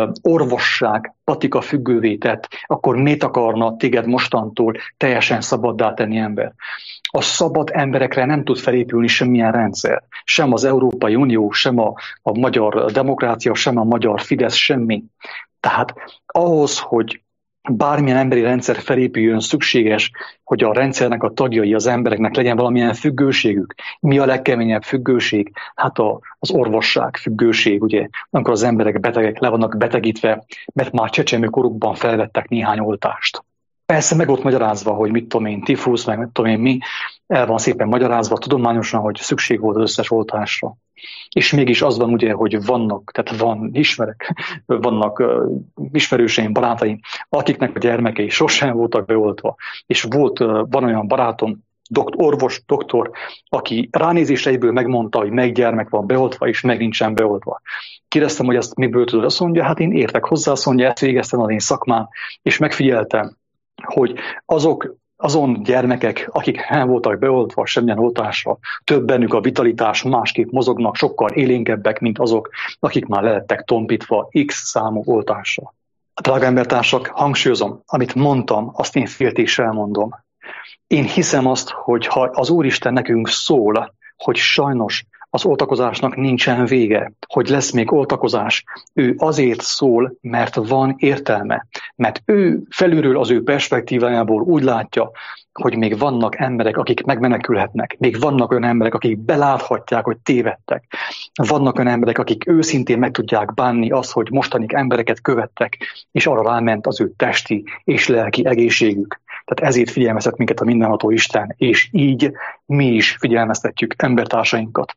orvosság, patika függővé tett, akkor mit akarna téged mostantól teljesen szabaddá tenni ember? A szabad emberekre nem tud felépülni semmilyen rendszer. Sem az Európai Unió, sem a, a magyar demokrácia, sem a magyar Fidesz, semmi. Tehát ahhoz, hogy bármilyen emberi rendszer felépüljön, szükséges, hogy a rendszernek a tagjai, az embereknek legyen valamilyen függőségük. Mi a legkeményebb függőség? Hát a, az orvosság függőség, ugye, amikor az emberek betegek le vannak betegítve, mert már csecsemőkorukban felvettek néhány oltást. Persze meg ott magyarázva, hogy mit tudom én, tifusz, meg mit tudom én mi, el van szépen magyarázva tudományosan, hogy szükség volt az összes oltásra. És mégis az van ugye, hogy vannak, tehát van, ismerek, vannak uh, ismerőseim, barátaim, akiknek a gyermekei sosem voltak beoltva. És volt, uh, van olyan barátom, dokt, orvos, doktor, aki ránézésre egyből megmondta, hogy melyik gyermek van beoltva, és meg nincsen beoltva. Kérdeztem, hogy ezt miből tudod, azt mondja, hát én értek hozzá, azt mondja, ezt végeztem az én szakmán, és megfigyeltem, hogy azok, azon gyermekek, akik nem voltak beoltva semmilyen oltásra, több bennük a vitalitás, másképp mozognak, sokkal élénkebbek, mint azok, akik már lelettek tompítva X számú oltásra. Drága embertársak, hangsúlyozom, amit mondtam, azt én féltéssel mondom. Én hiszem azt, hogy ha az Úristen nekünk szól, hogy sajnos az oltakozásnak nincsen vége, hogy lesz még oltakozás. Ő azért szól, mert van értelme. Mert ő felülről az ő perspektívájából úgy látja, hogy még vannak emberek, akik megmenekülhetnek. Még vannak olyan emberek, akik beláthatják, hogy tévedtek. Vannak olyan emberek, akik őszintén meg tudják bánni azt, hogy mostanig embereket követtek, és arra ráment az ő testi és lelki egészségük. Tehát ezért figyelmeztet minket a mindenható Isten, és így mi is figyelmeztetjük embertársainkat.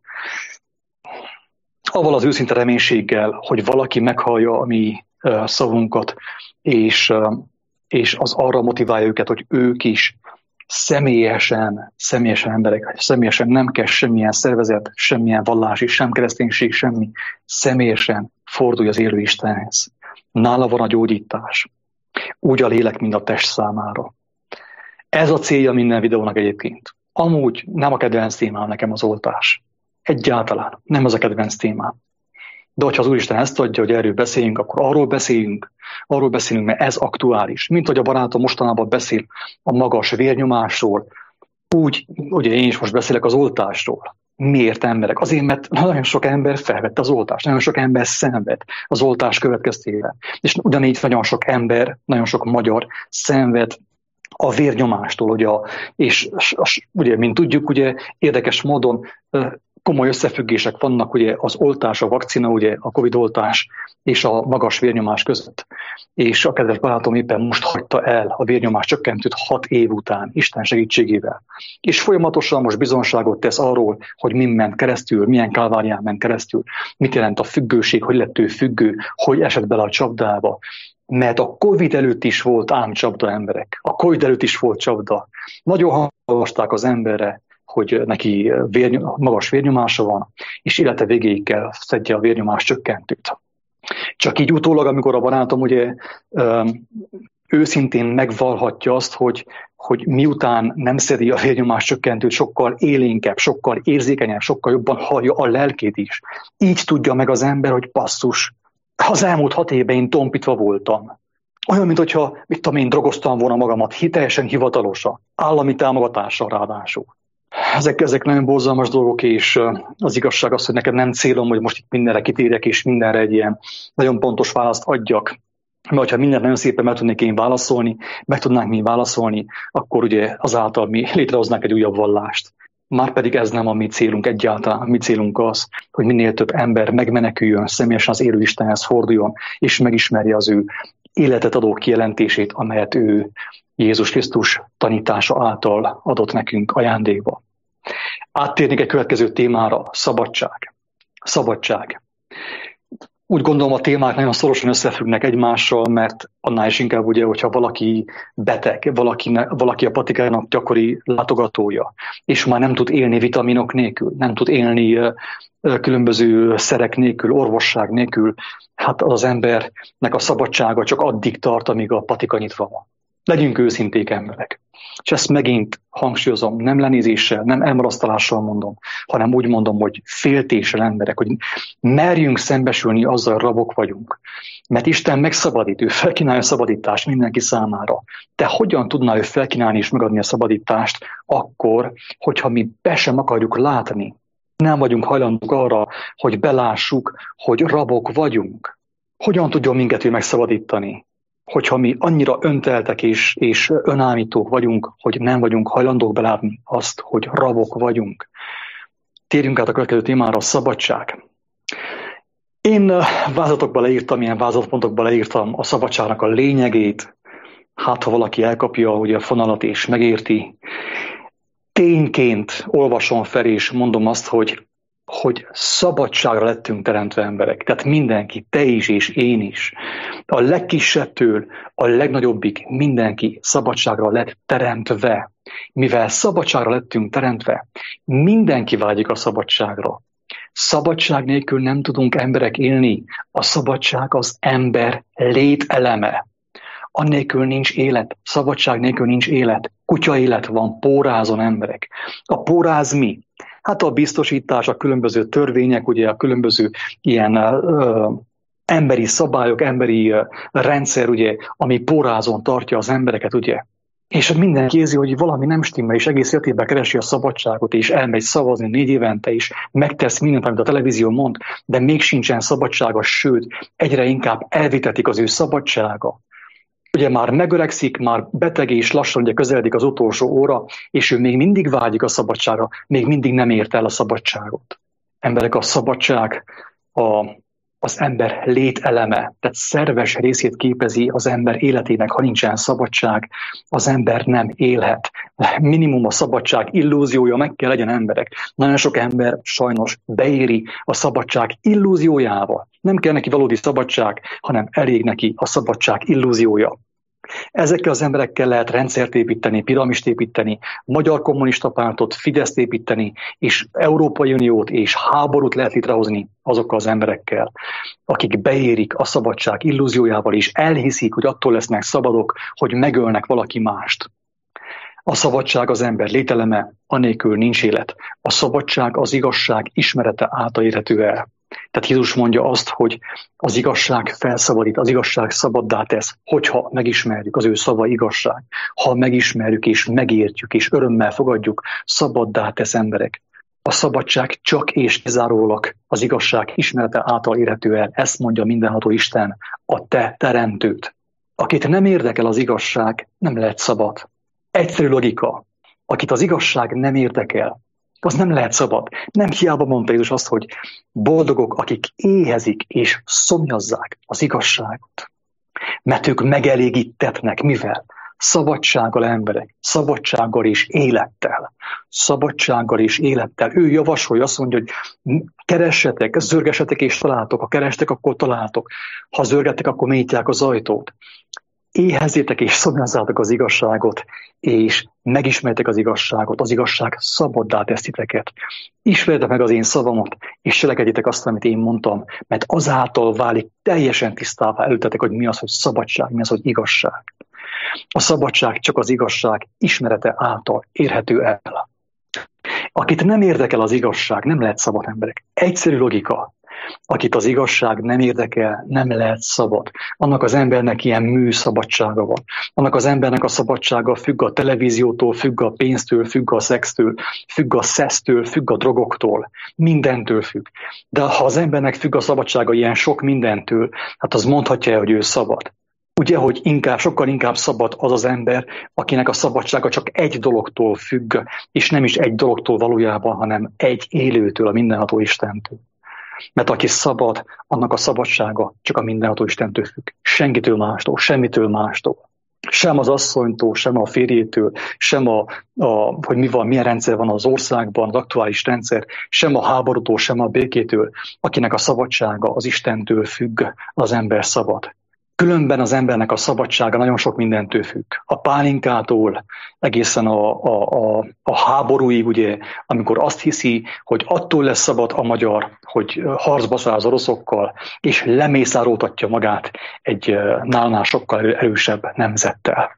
Avval az őszinte reménységgel, hogy valaki meghallja a mi uh, szavunkat, és, uh, és az arra motiválja őket, hogy ők is személyesen, személyesen emberek, személyesen nem kell semmilyen szervezet, semmilyen vallási, sem kereszténység, semmi, személyesen fordulj az élő Istenhez. Nála van a gyógyítás. Úgy a lélek, mint a test számára. Ez a célja minden videónak egyébként. Amúgy nem a kedvenc témám nekem az oltás. Egyáltalán nem az a kedvenc témám. De hogyha az Úristen ezt adja, hogy erről beszéljünk, akkor arról beszéljünk, arról beszélünk, mert ez aktuális. Mint hogy a barátom mostanában beszél a magas vérnyomásról, úgy, ugye én is most beszélek az oltásról. Miért emberek? Azért, mert nagyon sok ember felvette az oltást, nagyon sok ember szenved az oltás következtében. És ugyanígy nagyon sok ember, nagyon sok magyar szenved a vérnyomástól, ugye, és ugye, mint tudjuk, ugye, érdekes módon komoly összefüggések vannak ugye, az oltás, a vakcina, ugye, a Covid-oltás és a magas vérnyomás között. És a kedves barátom éppen most hagyta el a vérnyomás csökkentőt hat év után, Isten segítségével. És folyamatosan most bizonságot tesz arról, hogy min ment keresztül, milyen kálvárián ment keresztül, mit jelent a függőség, hogy lett ő függő, hogy esett bele a csapdába. Mert a Covid előtt is volt ám csapda emberek. A Covid előtt is volt csapda. Nagyon hallgasták az emberre, hogy neki vérny- magas vérnyomása van, és élete végéig kell szedje a vérnyomás csökkentőt. Csak így utólag, amikor a barátom ugye őszintén megvallhatja azt, hogy, hogy miután nem szedi a vérnyomás csökkentőt, sokkal élénkebb, sokkal érzékenyebb, sokkal jobban hallja a lelkét is. Így tudja meg az ember, hogy basszus, az elmúlt hat évben én tompítva voltam. Olyan, mint hogyha, mit tudom én, drogoztam volna magamat, hitelesen, hivatalosan, állami támogatással ráadásul. Ezek, ezek nagyon borzalmas dolgok, és az igazság az, hogy nekem nem célom, hogy most itt mindenre kitérjek, és mindenre egy ilyen nagyon pontos választ adjak. Mert ha mindent nagyon szépen meg tudnék én válaszolni, meg tudnánk mi válaszolni, akkor ugye azáltal mi létrehoznánk egy újabb vallást. Márpedig ez nem a mi célunk egyáltalán. A mi célunk az, hogy minél több ember megmeneküljön, személyesen az élő Istenhez forduljon, és megismerje az ő életet adó kijelentését, amelyet ő Jézus Krisztus tanítása által adott nekünk ajándékba. Áttérnék egy következő témára, szabadság. Szabadság. Úgy gondolom, a témák nagyon szorosan összefüggnek egymással, mert annál is inkább ugye, hogyha valaki beteg, valaki, valaki a patikának gyakori látogatója, és már nem tud élni vitaminok nélkül, nem tud élni különböző szerek nélkül, orvosság nélkül, hát az az embernek a szabadsága csak addig tart, amíg a patika nyitva van. Legyünk őszinték emberek. És ezt megint hangsúlyozom, nem lenézéssel, nem elmarasztalással mondom, hanem úgy mondom, hogy féltéssel emberek, hogy merjünk szembesülni azzal, rabok vagyunk. Mert Isten megszabadít, ő felkínálja a szabadítást mindenki számára. De hogyan tudná ő felkínálni és megadni a szabadítást akkor, hogyha mi be sem akarjuk látni, nem vagyunk hajlandók arra, hogy belássuk, hogy rabok vagyunk. Hogyan tudjon minket ő megszabadítani? Hogyha mi annyira önteltek és, és önállítók vagyunk, hogy nem vagyunk hajlandók belátni azt, hogy rabok vagyunk. Térjünk át a következő témára, a szabadság. Én vázlatokba leírtam, ilyen vázlatpontokba leírtam a szabadságnak a lényegét, hát ha valaki elkapja ugye a fonalat és megérti. Tényként olvasom fel és mondom azt, hogy hogy szabadságra lettünk teremtve emberek. Tehát mindenki, te is és én is. A legkisebbtől a legnagyobbig mindenki szabadságra lett teremtve. Mivel szabadságra lettünk teremtve, mindenki vágyik a szabadságra. Szabadság nélkül nem tudunk emberek élni. A szabadság az ember lételeme. Annélkül nincs élet, szabadság nélkül nincs élet. Kutya élet van, pórázon emberek. A póráz mi? Hát a biztosítás, a különböző törvények, ugye a különböző ilyen ö, emberi szabályok, emberi ö, rendszer, ugye, ami pórázon tartja az embereket, ugye. És mindenki érzi, hogy valami nem stimmel, és egész életében keresi a szabadságot, és elmegy szavazni négy évente, és megtesz mindent, amit a televízió mond, de még sincsen szabadsága, sőt, egyre inkább elvitetik az ő szabadsága. Ugye már megöregszik, már beteg és lassan ugye közeledik az utolsó óra, és ő még mindig vágyik a szabadságra, még mindig nem ért el a szabadságot. Emberek, a szabadság a, az ember lételeme, tehát szerves részét képezi az ember életének. Ha nincsen szabadság, az ember nem élhet. Minimum a szabadság illúziója meg kell legyen emberek. Nagyon sok ember sajnos beéri a szabadság illúziójával. Nem kell neki valódi szabadság, hanem elég neki a szabadság illúziója. Ezekkel az emberekkel lehet rendszert építeni, piramist építeni, Magyar Kommunista Pártot, Fideszt építeni, és Európai Uniót és háborút lehet létrehozni azokkal az emberekkel, akik beérik a szabadság illúziójával, és elhiszik, hogy attól lesznek szabadok, hogy megölnek valaki mást. A szabadság az ember lételeme, anélkül nincs élet. A szabadság az igazság ismerete által érhető el. Tehát Jézus mondja azt, hogy az igazság felszabadít, az igazság szabaddá tesz, hogyha megismerjük, az ő szava igazság. Ha megismerjük és megértjük és örömmel fogadjuk, szabaddá tesz emberek. A szabadság csak és kizárólag az igazság ismerete által érhető el. Ezt mondja mindenható Isten, a te teremtőt. Akit nem érdekel az igazság, nem lehet szabad. Egyszerű logika. Akit az igazság nem érdekel, az nem lehet szabad. Nem hiába mondta Jézus azt, hogy boldogok, akik éhezik és szomjazzák az igazságot. Mert ők megelégítetnek. Mivel? Szabadsággal emberek. Szabadsággal és élettel. Szabadsággal és élettel. Ő javasolja, azt mondja, hogy keressetek, zörgessetek és találtok. Ha kerestek, akkor találtok. Ha zörgettek, akkor nyitják az ajtót. Éhezzétek és szomjazzátok az igazságot, és megismertek az igazságot, az igazság szabaddá tesz titeket. Ismerjetek meg az én szavamat, és cselekedjétek azt, amit én mondtam, mert azáltal válik teljesen tisztává előttetek, hogy mi az, hogy szabadság, mi az, hogy igazság. A szabadság csak az igazság ismerete által érhető el. Akit nem érdekel az igazság, nem lehet szabad emberek. Egyszerű logika. Akit az igazság nem érdekel, nem lehet szabad. Annak az embernek ilyen műszabadsága van. Annak az embernek a szabadsága függ a televíziótól, függ a pénztől, függ a szextől, függ a szesztől, függ a drogoktól. Mindentől függ. De ha az embernek függ a szabadsága ilyen sok mindentől, hát az mondhatja, hogy ő szabad. Ugye, hogy inkább, sokkal inkább szabad az az ember, akinek a szabadsága csak egy dologtól függ, és nem is egy dologtól valójában, hanem egy élőtől, a mindenható Istentől. Mert aki szabad, annak a szabadsága csak a mindenható Istentől függ. Senkitől mástól, semmitől mástól. Sem az asszonytól, sem a férjétől, sem a, a hogy mi van, milyen rendszer van az országban, az aktuális rendszer, sem a háborútól, sem a békétől, akinek a szabadsága az Istentől függ, az ember szabad. Különben az embernek a szabadsága nagyon sok mindentől függ. A pálinkától egészen a, a, a, a háborúig, ugye, amikor azt hiszi, hogy attól lesz szabad a magyar, hogy harcba száll az oroszokkal, és lemészároltatja magát egy nálnál sokkal erősebb nemzettel.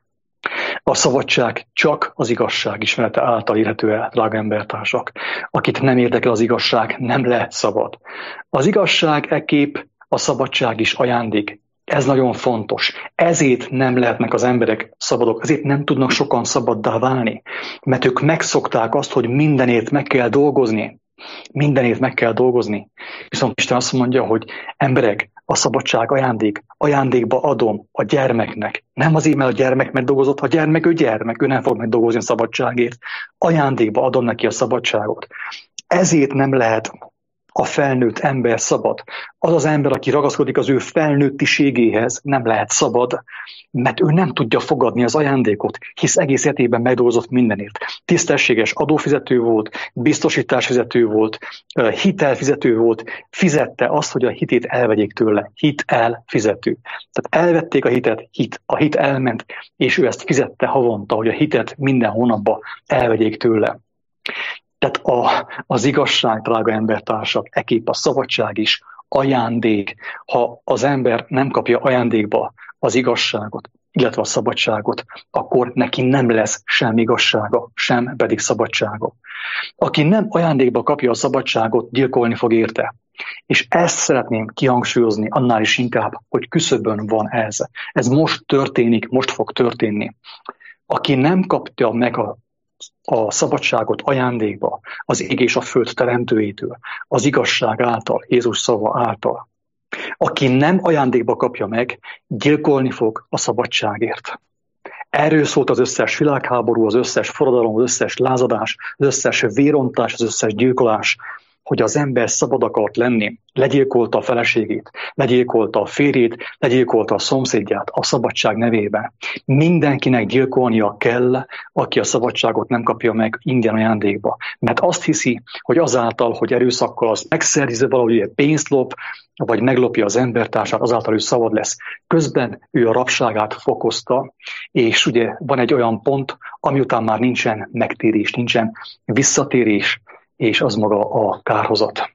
A szabadság csak az igazság ismerete által érhető el, drága embertársak. Akit nem érdekel az igazság, nem lehet szabad. Az igazság ekképp a szabadság is ajándék. Ez nagyon fontos. Ezért nem lehetnek az emberek szabadok, ezért nem tudnak sokan szabaddá válni, mert ők megszokták azt, hogy mindenért meg kell dolgozni. Mindenért meg kell dolgozni. Viszont Isten azt mondja, hogy emberek, a szabadság ajándék, ajándékba adom a gyermeknek. Nem azért, mert a gyermek megdolgozott, ha a gyermek, ő gyermek, ő nem fog megdolgozni a szabadságért. Ajándékba adom neki a szabadságot. Ezért nem lehet a felnőtt ember szabad. Az az ember, aki ragaszkodik az ő felnőttiségéhez, nem lehet szabad, mert ő nem tudja fogadni az ajándékot, hisz egész életében megdolgozott mindenért. Tisztességes adófizető volt, biztosításfizető volt, hitelfizető volt, fizette azt, hogy a hitét elvegyék tőle. Hit elfizető. Tehát elvették a hitet, hit, a hit elment, és ő ezt fizette havonta, hogy a hitet minden hónapban elvegyék tőle. Tehát a, az igazság, drága embertársak, ekképp a szabadság is ajándék. Ha az ember nem kapja ajándékba az igazságot, illetve a szabadságot, akkor neki nem lesz sem igazsága, sem pedig szabadsága. Aki nem ajándékba kapja a szabadságot, gyilkolni fog érte. És ezt szeretném kihangsúlyozni annál is inkább, hogy küszöbön van ez. Ez most történik, most fog történni. Aki nem kapja meg a a szabadságot ajándékba az ég és a föld teremtőjétől, az igazság által, Jézus szava által. Aki nem ajándékba kapja meg, gyilkolni fog a szabadságért. Erről szólt az összes világháború, az összes forradalom, az összes lázadás, az összes vérontás, az összes gyilkolás, hogy az ember szabad akart lenni, legyilkolta a feleségét, legyilkolta a férjét, legyilkolta a szomszédját a szabadság nevében. Mindenkinek gyilkolnia kell, aki a szabadságot nem kapja meg ingyen ajándékba. Mert azt hiszi, hogy azáltal, hogy erőszakkal az megszerzi valahogy pénzt lop, vagy meglopja az embertársát, azáltal ő szabad lesz. Közben ő a rabságát fokozta, és ugye van egy olyan pont, ami után már nincsen megtérés, nincsen visszatérés, és az maga a kárhozat.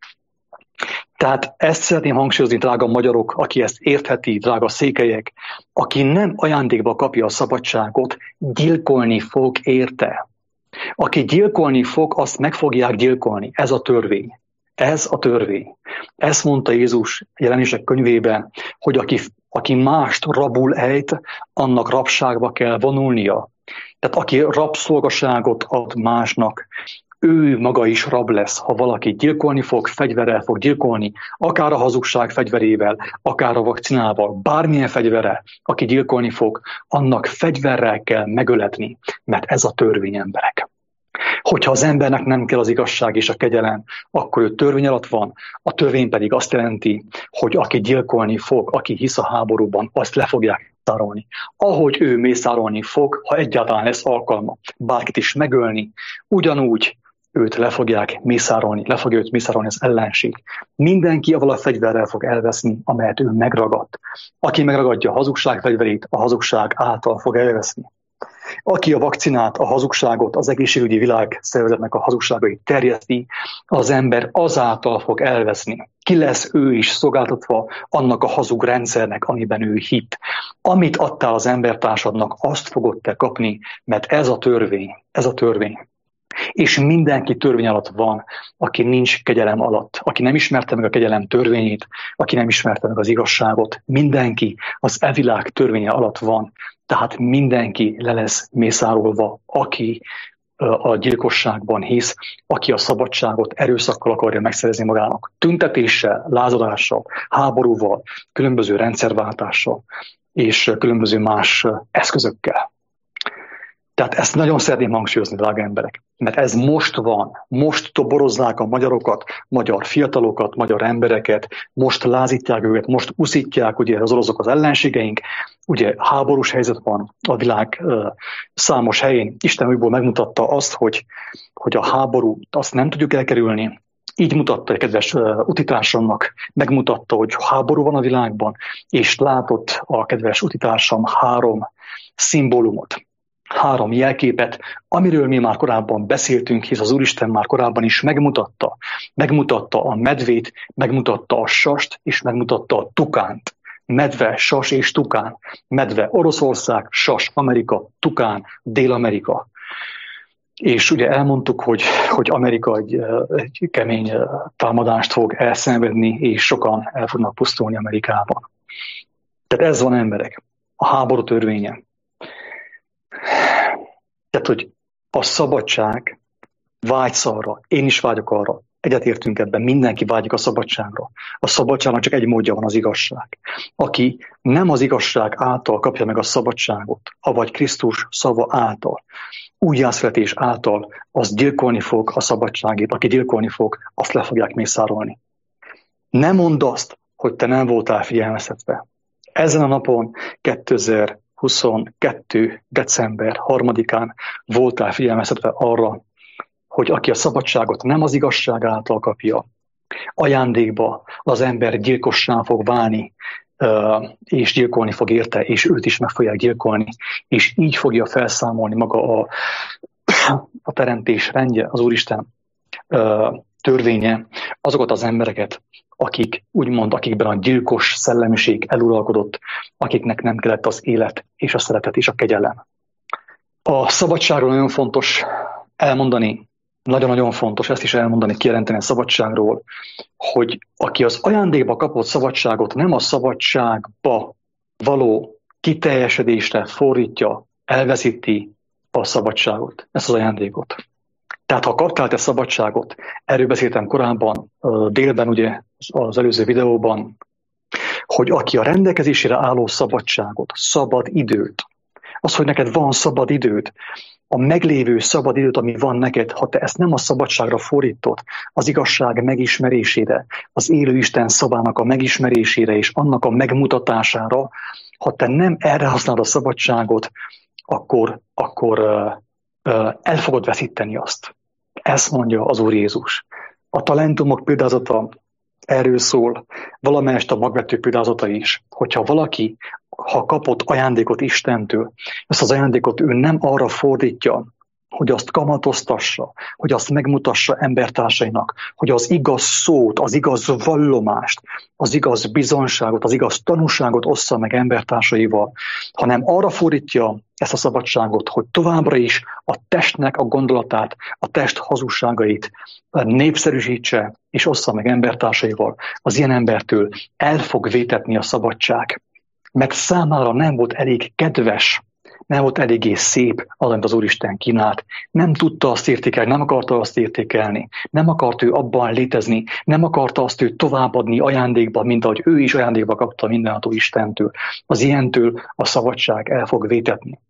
Tehát ezt szeretném hangsúlyozni, drága magyarok, aki ezt értheti, drága székelyek, aki nem ajándékba kapja a szabadságot, gyilkolni fog érte. Aki gyilkolni fog, azt meg fogják gyilkolni. Ez a törvény. Ez a törvény. Ezt mondta Jézus Jelenések könyvében, hogy aki, aki mást rabul ejt, annak rabságba kell vonulnia. Tehát aki rabszolgaságot ad másnak, ő maga is rab lesz, ha valaki gyilkolni fog, fegyverrel fog gyilkolni, akár a hazugság fegyverével, akár a vakcinával, bármilyen fegyverrel, aki gyilkolni fog, annak fegyverrel kell megöletni, mert ez a törvény, emberek. Hogyha az embernek nem kell az igazság és a kegyelem, akkor ő törvény alatt van, a törvény pedig azt jelenti, hogy aki gyilkolni fog, aki hisz a háborúban, azt le fogják mészárolni. Ahogy ő mészárolni fog, ha egyáltalán lesz alkalma bárkit is megölni, ugyanúgy őt le fogják mészárolni, le fogja őt mészárolni az ellenség. Mindenki avval a fegyverrel fog elveszni, amelyet ő megragadt. Aki megragadja a hazugság fegyverét, a hazugság által fog elveszni. Aki a vakcinát, a hazugságot, az egészségügyi világszervezetnek a hazugságait terjeszti, az ember azáltal fog elveszni. Ki lesz ő is szolgáltatva annak a hazug rendszernek, amiben ő hitt. Amit adtál az embertársadnak, azt fogod te kapni, mert ez a törvény, ez a törvény. És mindenki törvény alatt van, aki nincs kegyelem alatt, aki nem ismerte meg a kegyelem törvényét, aki nem ismerte meg az igazságot. Mindenki az e világ törvénye alatt van, tehát mindenki le lesz mészárolva, aki a gyilkosságban hisz, aki a szabadságot erőszakkal akarja megszerezni magának. Tüntetéssel, lázadással, háborúval, különböző rendszerváltással és különböző más eszközökkel. Tehát ezt nagyon szeretném hangsúlyozni, drága emberek, mert ez most van, most toborozzák a magyarokat, magyar fiatalokat, magyar embereket, most lázítják őket, most uszítják, ugye az oroszok az ellenségeink, ugye háborús helyzet van a világ uh, számos helyén. Isten újból megmutatta azt, hogy, hogy a háború, azt nem tudjuk elkerülni. Így mutatta a kedves uh, utitársamnak, megmutatta, hogy háború van a világban, és látott a kedves utitársam három szimbólumot, három jelképet, amiről mi már korábban beszéltünk, hisz az Úristen már korábban is megmutatta. Megmutatta a medvét, megmutatta a sast, és megmutatta a tukánt. Medve, sas és tukán. Medve Oroszország, sas Amerika, tukán Dél-Amerika. És ugye elmondtuk, hogy, hogy Amerika egy, egy kemény támadást fog elszenvedni, és sokan el fognak pusztulni Amerikában. Tehát ez van, emberek. A háború törvénye. Tehát, hogy a szabadság vágysz arra, én is vágyok arra, egyetértünk ebben, mindenki vágyik a szabadságra. A szabadságnak csak egy módja van, az igazság. Aki nem az igazság által kapja meg a szabadságot, avagy Krisztus szava által, újjászületés által, az gyilkolni fog a szabadságét. Aki gyilkolni fog, azt le fogják mészárolni. Ne mondd azt, hogy te nem voltál figyelmeztetve. Ezen a napon kétezer-huszonkettő. december harmadikán voltál figyelmeztetve arra, hogy aki a szabadságot nem az igazság által kapja, ajándékba az ember gyilkossá fog válni, és gyilkolni fog érte, és őt is meg fogják gyilkolni, és így fogja felszámolni maga a, a teremtés rendje, az Úristen törvénye, azokat az embereket, akik úgymond, akikben a gyilkos szellemiség eluralkodott, akiknek nem kellett az élet és a szeretet és a kegyelem. A szabadságról nagyon fontos elmondani, nagyon-nagyon fontos ezt is elmondani, kijelenteni a szabadságról, hogy aki az ajándékba kapott szabadságot nem a szabadságba való kiteljesedésre fordítja, elveszíti a szabadságot, ezt az ajándékot. Tehát ha kaptál te szabadságot, erről beszéltem korábban, délben ugye az előző videóban, hogy aki a rendelkezésére álló szabadságot, szabad időt, az, hogy neked van szabad időd, a meglévő szabad időt, ami van neked, ha te ezt nem a szabadságra fordítod, az igazság megismerésére, az élő Isten szabának a megismerésére és annak a megmutatására, ha te nem erre használod a szabadságot, akkor, akkor uh, uh, el fogod veszíteni azt. Ezt mondja az Úr Jézus. A talentumok példázata erről szól, valamelyest a magvető példázata is, hogyha valaki, ha kapott ajándékot Istentől, ezt az ajándékot ő nem arra fordítja, hogy azt kamatoztassa, hogy azt megmutassa embertársainak, hogy az igaz szót, az igaz vallomást, az igaz bizonságot, az igaz tanúságot ossza meg embertársaival, hanem arra fordítja ezt a szabadságot, hogy továbbra is a testnek a gondolatát, a test hazugságait népszerűsítse és ossza meg embertársaival. Az ilyen embertől el fog vétetni a szabadság, mert számára nem volt elég kedves, nem volt eléggé szép az, amit az Úristen kínált. Nem tudta azt értékelni, nem akarta azt értékelni. Nem akart ő abban létezni, nem akarta azt ő továbbadni ajándékba, mint ahogy ő is ajándékba kapta mindenható Istentől. Az ilyentől a szabadság el fog vétetni.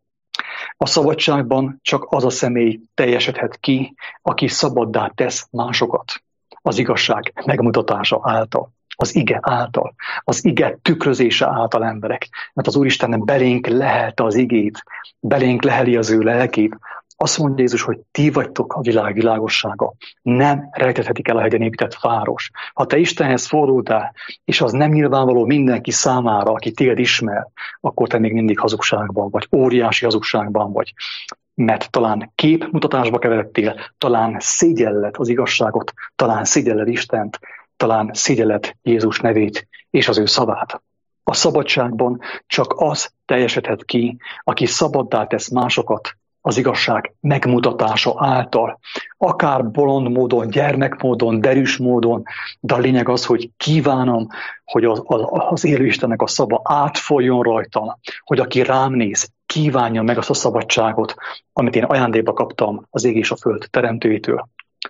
A szabadságban csak az a személy teljesedhet ki, aki szabaddá tesz másokat. Az igazság megmutatása által. Az ige által, az ige tükrözése által, emberek. Mert az Úristen belénk lehelte az igét, belénk leheli az ő lelkét. Azt mondja Jézus, hogy ti vagytok a világ világossága. Nem rejtethetik el a hegyen épített város. Ha te Istenhez fordultál, és az nem nyilvánvaló mindenki számára, aki téged ismer, akkor te még mindig hazugságban vagy, óriási hazugságban vagy. Mert talán képmutatásba keveredtél, talán szégyelled az igazságot, talán szégyelled Istent, talán szégyelled Jézus nevét és az ő szavát. A szabadságban csak az teljesedhet ki, aki szabaddá tesz másokat az igazság megmutatása által. Akár bolond módon, gyermekmódon, derűs módon, de a lényeg az, hogy kívánom, hogy az, az, az élő Istennek a szava átfoljon rajtam, hogy aki rám néz, kívánja meg azt a szabadságot, amit én ajándékba kaptam az ég és a föld teremtőjétől.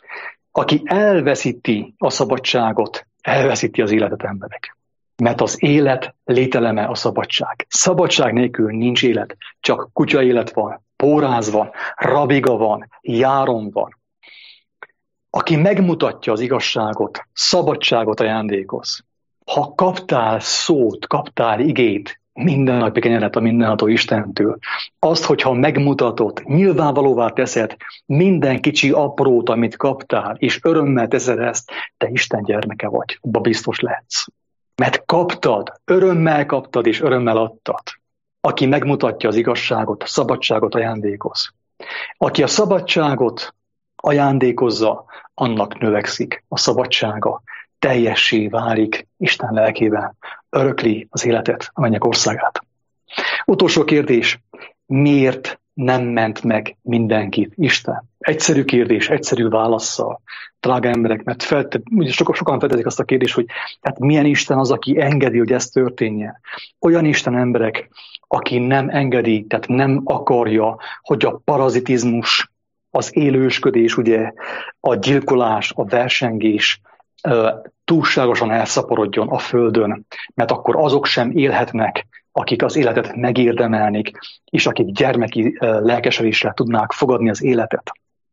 Aki elveszíti a szabadságot, elveszíti az életet, emberek. Mert az élet lételeme a szabadság. Szabadság nélkül nincs élet, csak kutya élet van, póráz van, rabiga van, járom van. Aki megmutatja az igazságot, szabadságot ajándékoz. Ha kaptál szót, kaptál igét, mindennapi kenyeret a mindenható Istentől, azt, hogyha megmutatod, nyilvánvalóvá teszed minden kicsi aprót, amit kaptál, és örömmel teszed ezt, te Isten gyermeke vagy, abba biztos lehetsz. Mert kaptad, örömmel kaptad, és örömmel adtad. Aki megmutatja az igazságot, a szabadságot ajándékoz. Aki a szabadságot ajándékozza, annak növekszik a szabadsága, teljessé válik Isten lelkével, örökli az életet, a mennyek országát. Utolsó kérdés, miért nem ment meg mindenkit Isten? Egyszerű kérdés, egyszerű válasszal, drága emberek, mert felte, sokan, sokan fedezik azt a kérdést, hogy hát milyen Isten az, aki engedi, hogy ez történjen. Olyan Isten emberek, aki nem engedi, tehát nem akarja, hogy a parazitizmus, az élősködés, ugye, a gyilkolás, a versengés túlságosan elszaporodjon a földön, mert akkor azok sem élhetnek, akik az életet megérdemelnék, és akik gyermeki lelkesedéssel tudnák fogadni az életet.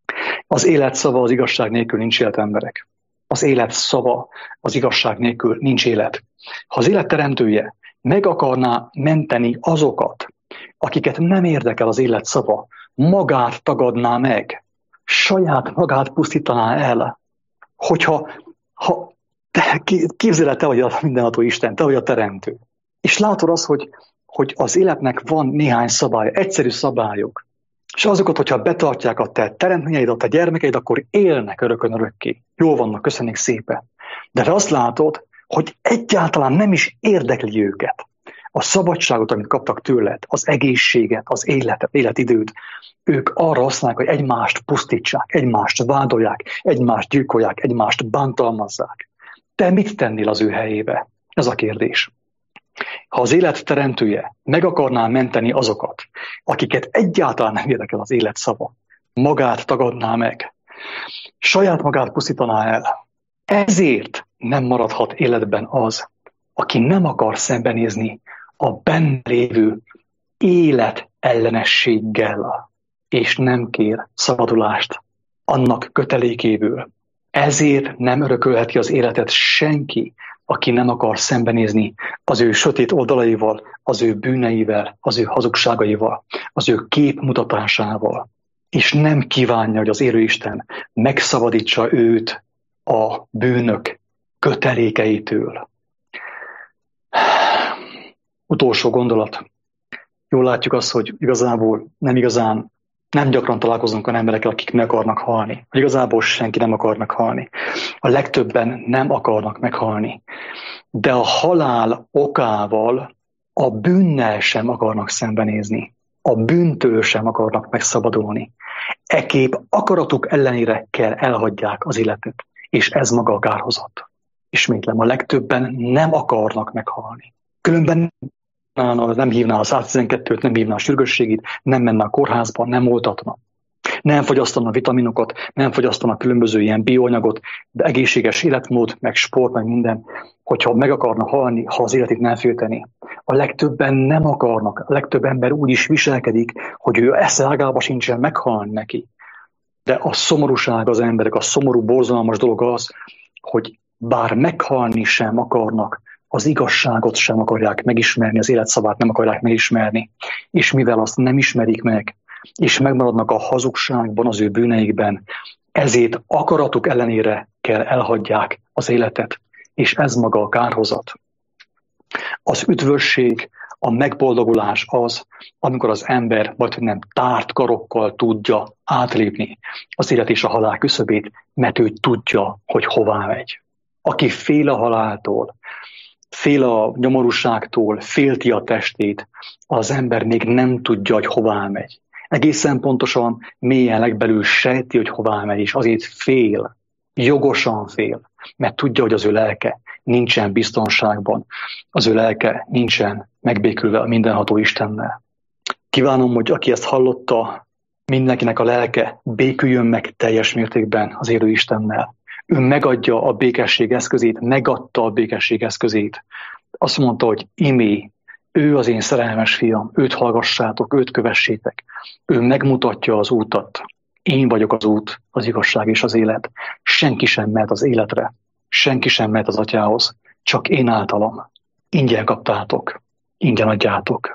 Az élet szava az igazság nélkül nincs élet, emberek. Az élet szava az igazság nélkül nincs élet. Ha az élet teremtője meg akarná menteni azokat, akiket nem érdekel az élet szava, magát tagadná meg, saját magát pusztítaná el, hogyha ha te, képzeld el, te vagy a mindenható Isten, te vagy a teremtő. És látod azt, hogy, hogy az életnek van néhány szabály, egyszerű szabályok. És azokat, hogyha betartják a te teremtményeid, a te gyermekeid, akkor élnek örökön örökké. Jól vannak, köszönjük szépen. De te azt látod, hogy egyáltalán nem is érdekli őket. A szabadságot, amit kaptak tőled, az egészséget, az életet, életidőt, ők arra használják, hogy egymást pusztítsák, egymást vádolják, egymást gyilkolják, egymást bántalmazzák. Te mit tennél az ő helyébe? Ez a kérdés. Ha az élet teremtője meg akarná menteni azokat, akiket egyáltalán nem érdekel az élet szava, magát tagadná meg, saját magát pusztítaná el, ezért nem maradhat életben az, aki nem akar szembenézni a benne lévő élet ellenességgel, és nem kér szabadulást annak kötelékéből. Ezért nem örökölheti az életet senki, aki nem akar szembenézni az ő sötét oldalaival, az ő bűneivel, az ő hazugságaival, az ő képmutatásával, és nem kívánja, hogy az élő Isten megszabadítsa őt a bűnök kötelékeitől. Utolsó gondolat. Jól látjuk azt, hogy igazából nem igazán, nem gyakran találkozunk olyan emberekkel, akik meg akarnak halni. Igazából senki nem akar meghalni. A legtöbben nem akarnak meghalni. De a halál okával a bűnnel sem akarnak szembenézni. A bűntől sem akarnak megszabadulni. Ekképp akaratuk ellenére kell elhagyják az életet. És ez maga a kárhozat. Ismétlem, a legtöbben nem akarnak meghalni. Különben nem hívná a száztizenkettőt, nem hívná a sürgősségit, nem menne a kórházba, nem oltatna. Nem fogyasztana vitaminokat, nem fogyasztana különböző ilyen bioanyagot, de egészséges életmód, meg sport, meg minden, hogyha meg akarna halni, ha az életét nem félteni. A legtöbben nem akarnak, a legtöbb ember úgy is viselkedik, hogy ő esze ágába sincsen meghalni neki. De a szomorúság az emberek, a szomorú, borzalmas dolog az, hogy bár meghalni sem akarnak, az igazságot sem akarják megismerni, az életszavát nem akarják megismerni. És mivel azt nem ismerik meg, és megmaradnak a hazugságban, az ő bűneikben, ezért akaratuk ellenére kell elhagyják az életet, és ez maga a kárhozat. Az üdvösség, a megboldogulás az, amikor az ember vagy hogy nem tárt karokkal tudja átlépni az élet és a halál küszöbét, mert ő tudja, hogy hová megy. Aki fél a haláltól, fél a nyomorúságtól, félti a testét, az ember még nem tudja, hogy hová megy. Egészen pontosan mélyen legbelül sejti, hogy hová megy, és azért fél, jogosan fél, mert tudja, hogy az ő lelke nincsen biztonságban, az ő lelke nincsen megbékülve a mindenható Istennel. Kívánom, hogy aki ezt hallotta, mindenkinek a lelke béküljön meg teljes mértékben az élő Istennel. Ő megadja a békesség eszközét, megadta a békesség eszközét. Azt mondta, hogy imé, Ő az én szerelmes fiam, őt hallgassátok, őt kövessétek. Ő megmutatja az útat. Én vagyok az út, az igazság és az élet. Senki sem mehet az életre, senki sem mehet az atyához, csak én általam. Ingyen kaptátok, ingyen adjátok.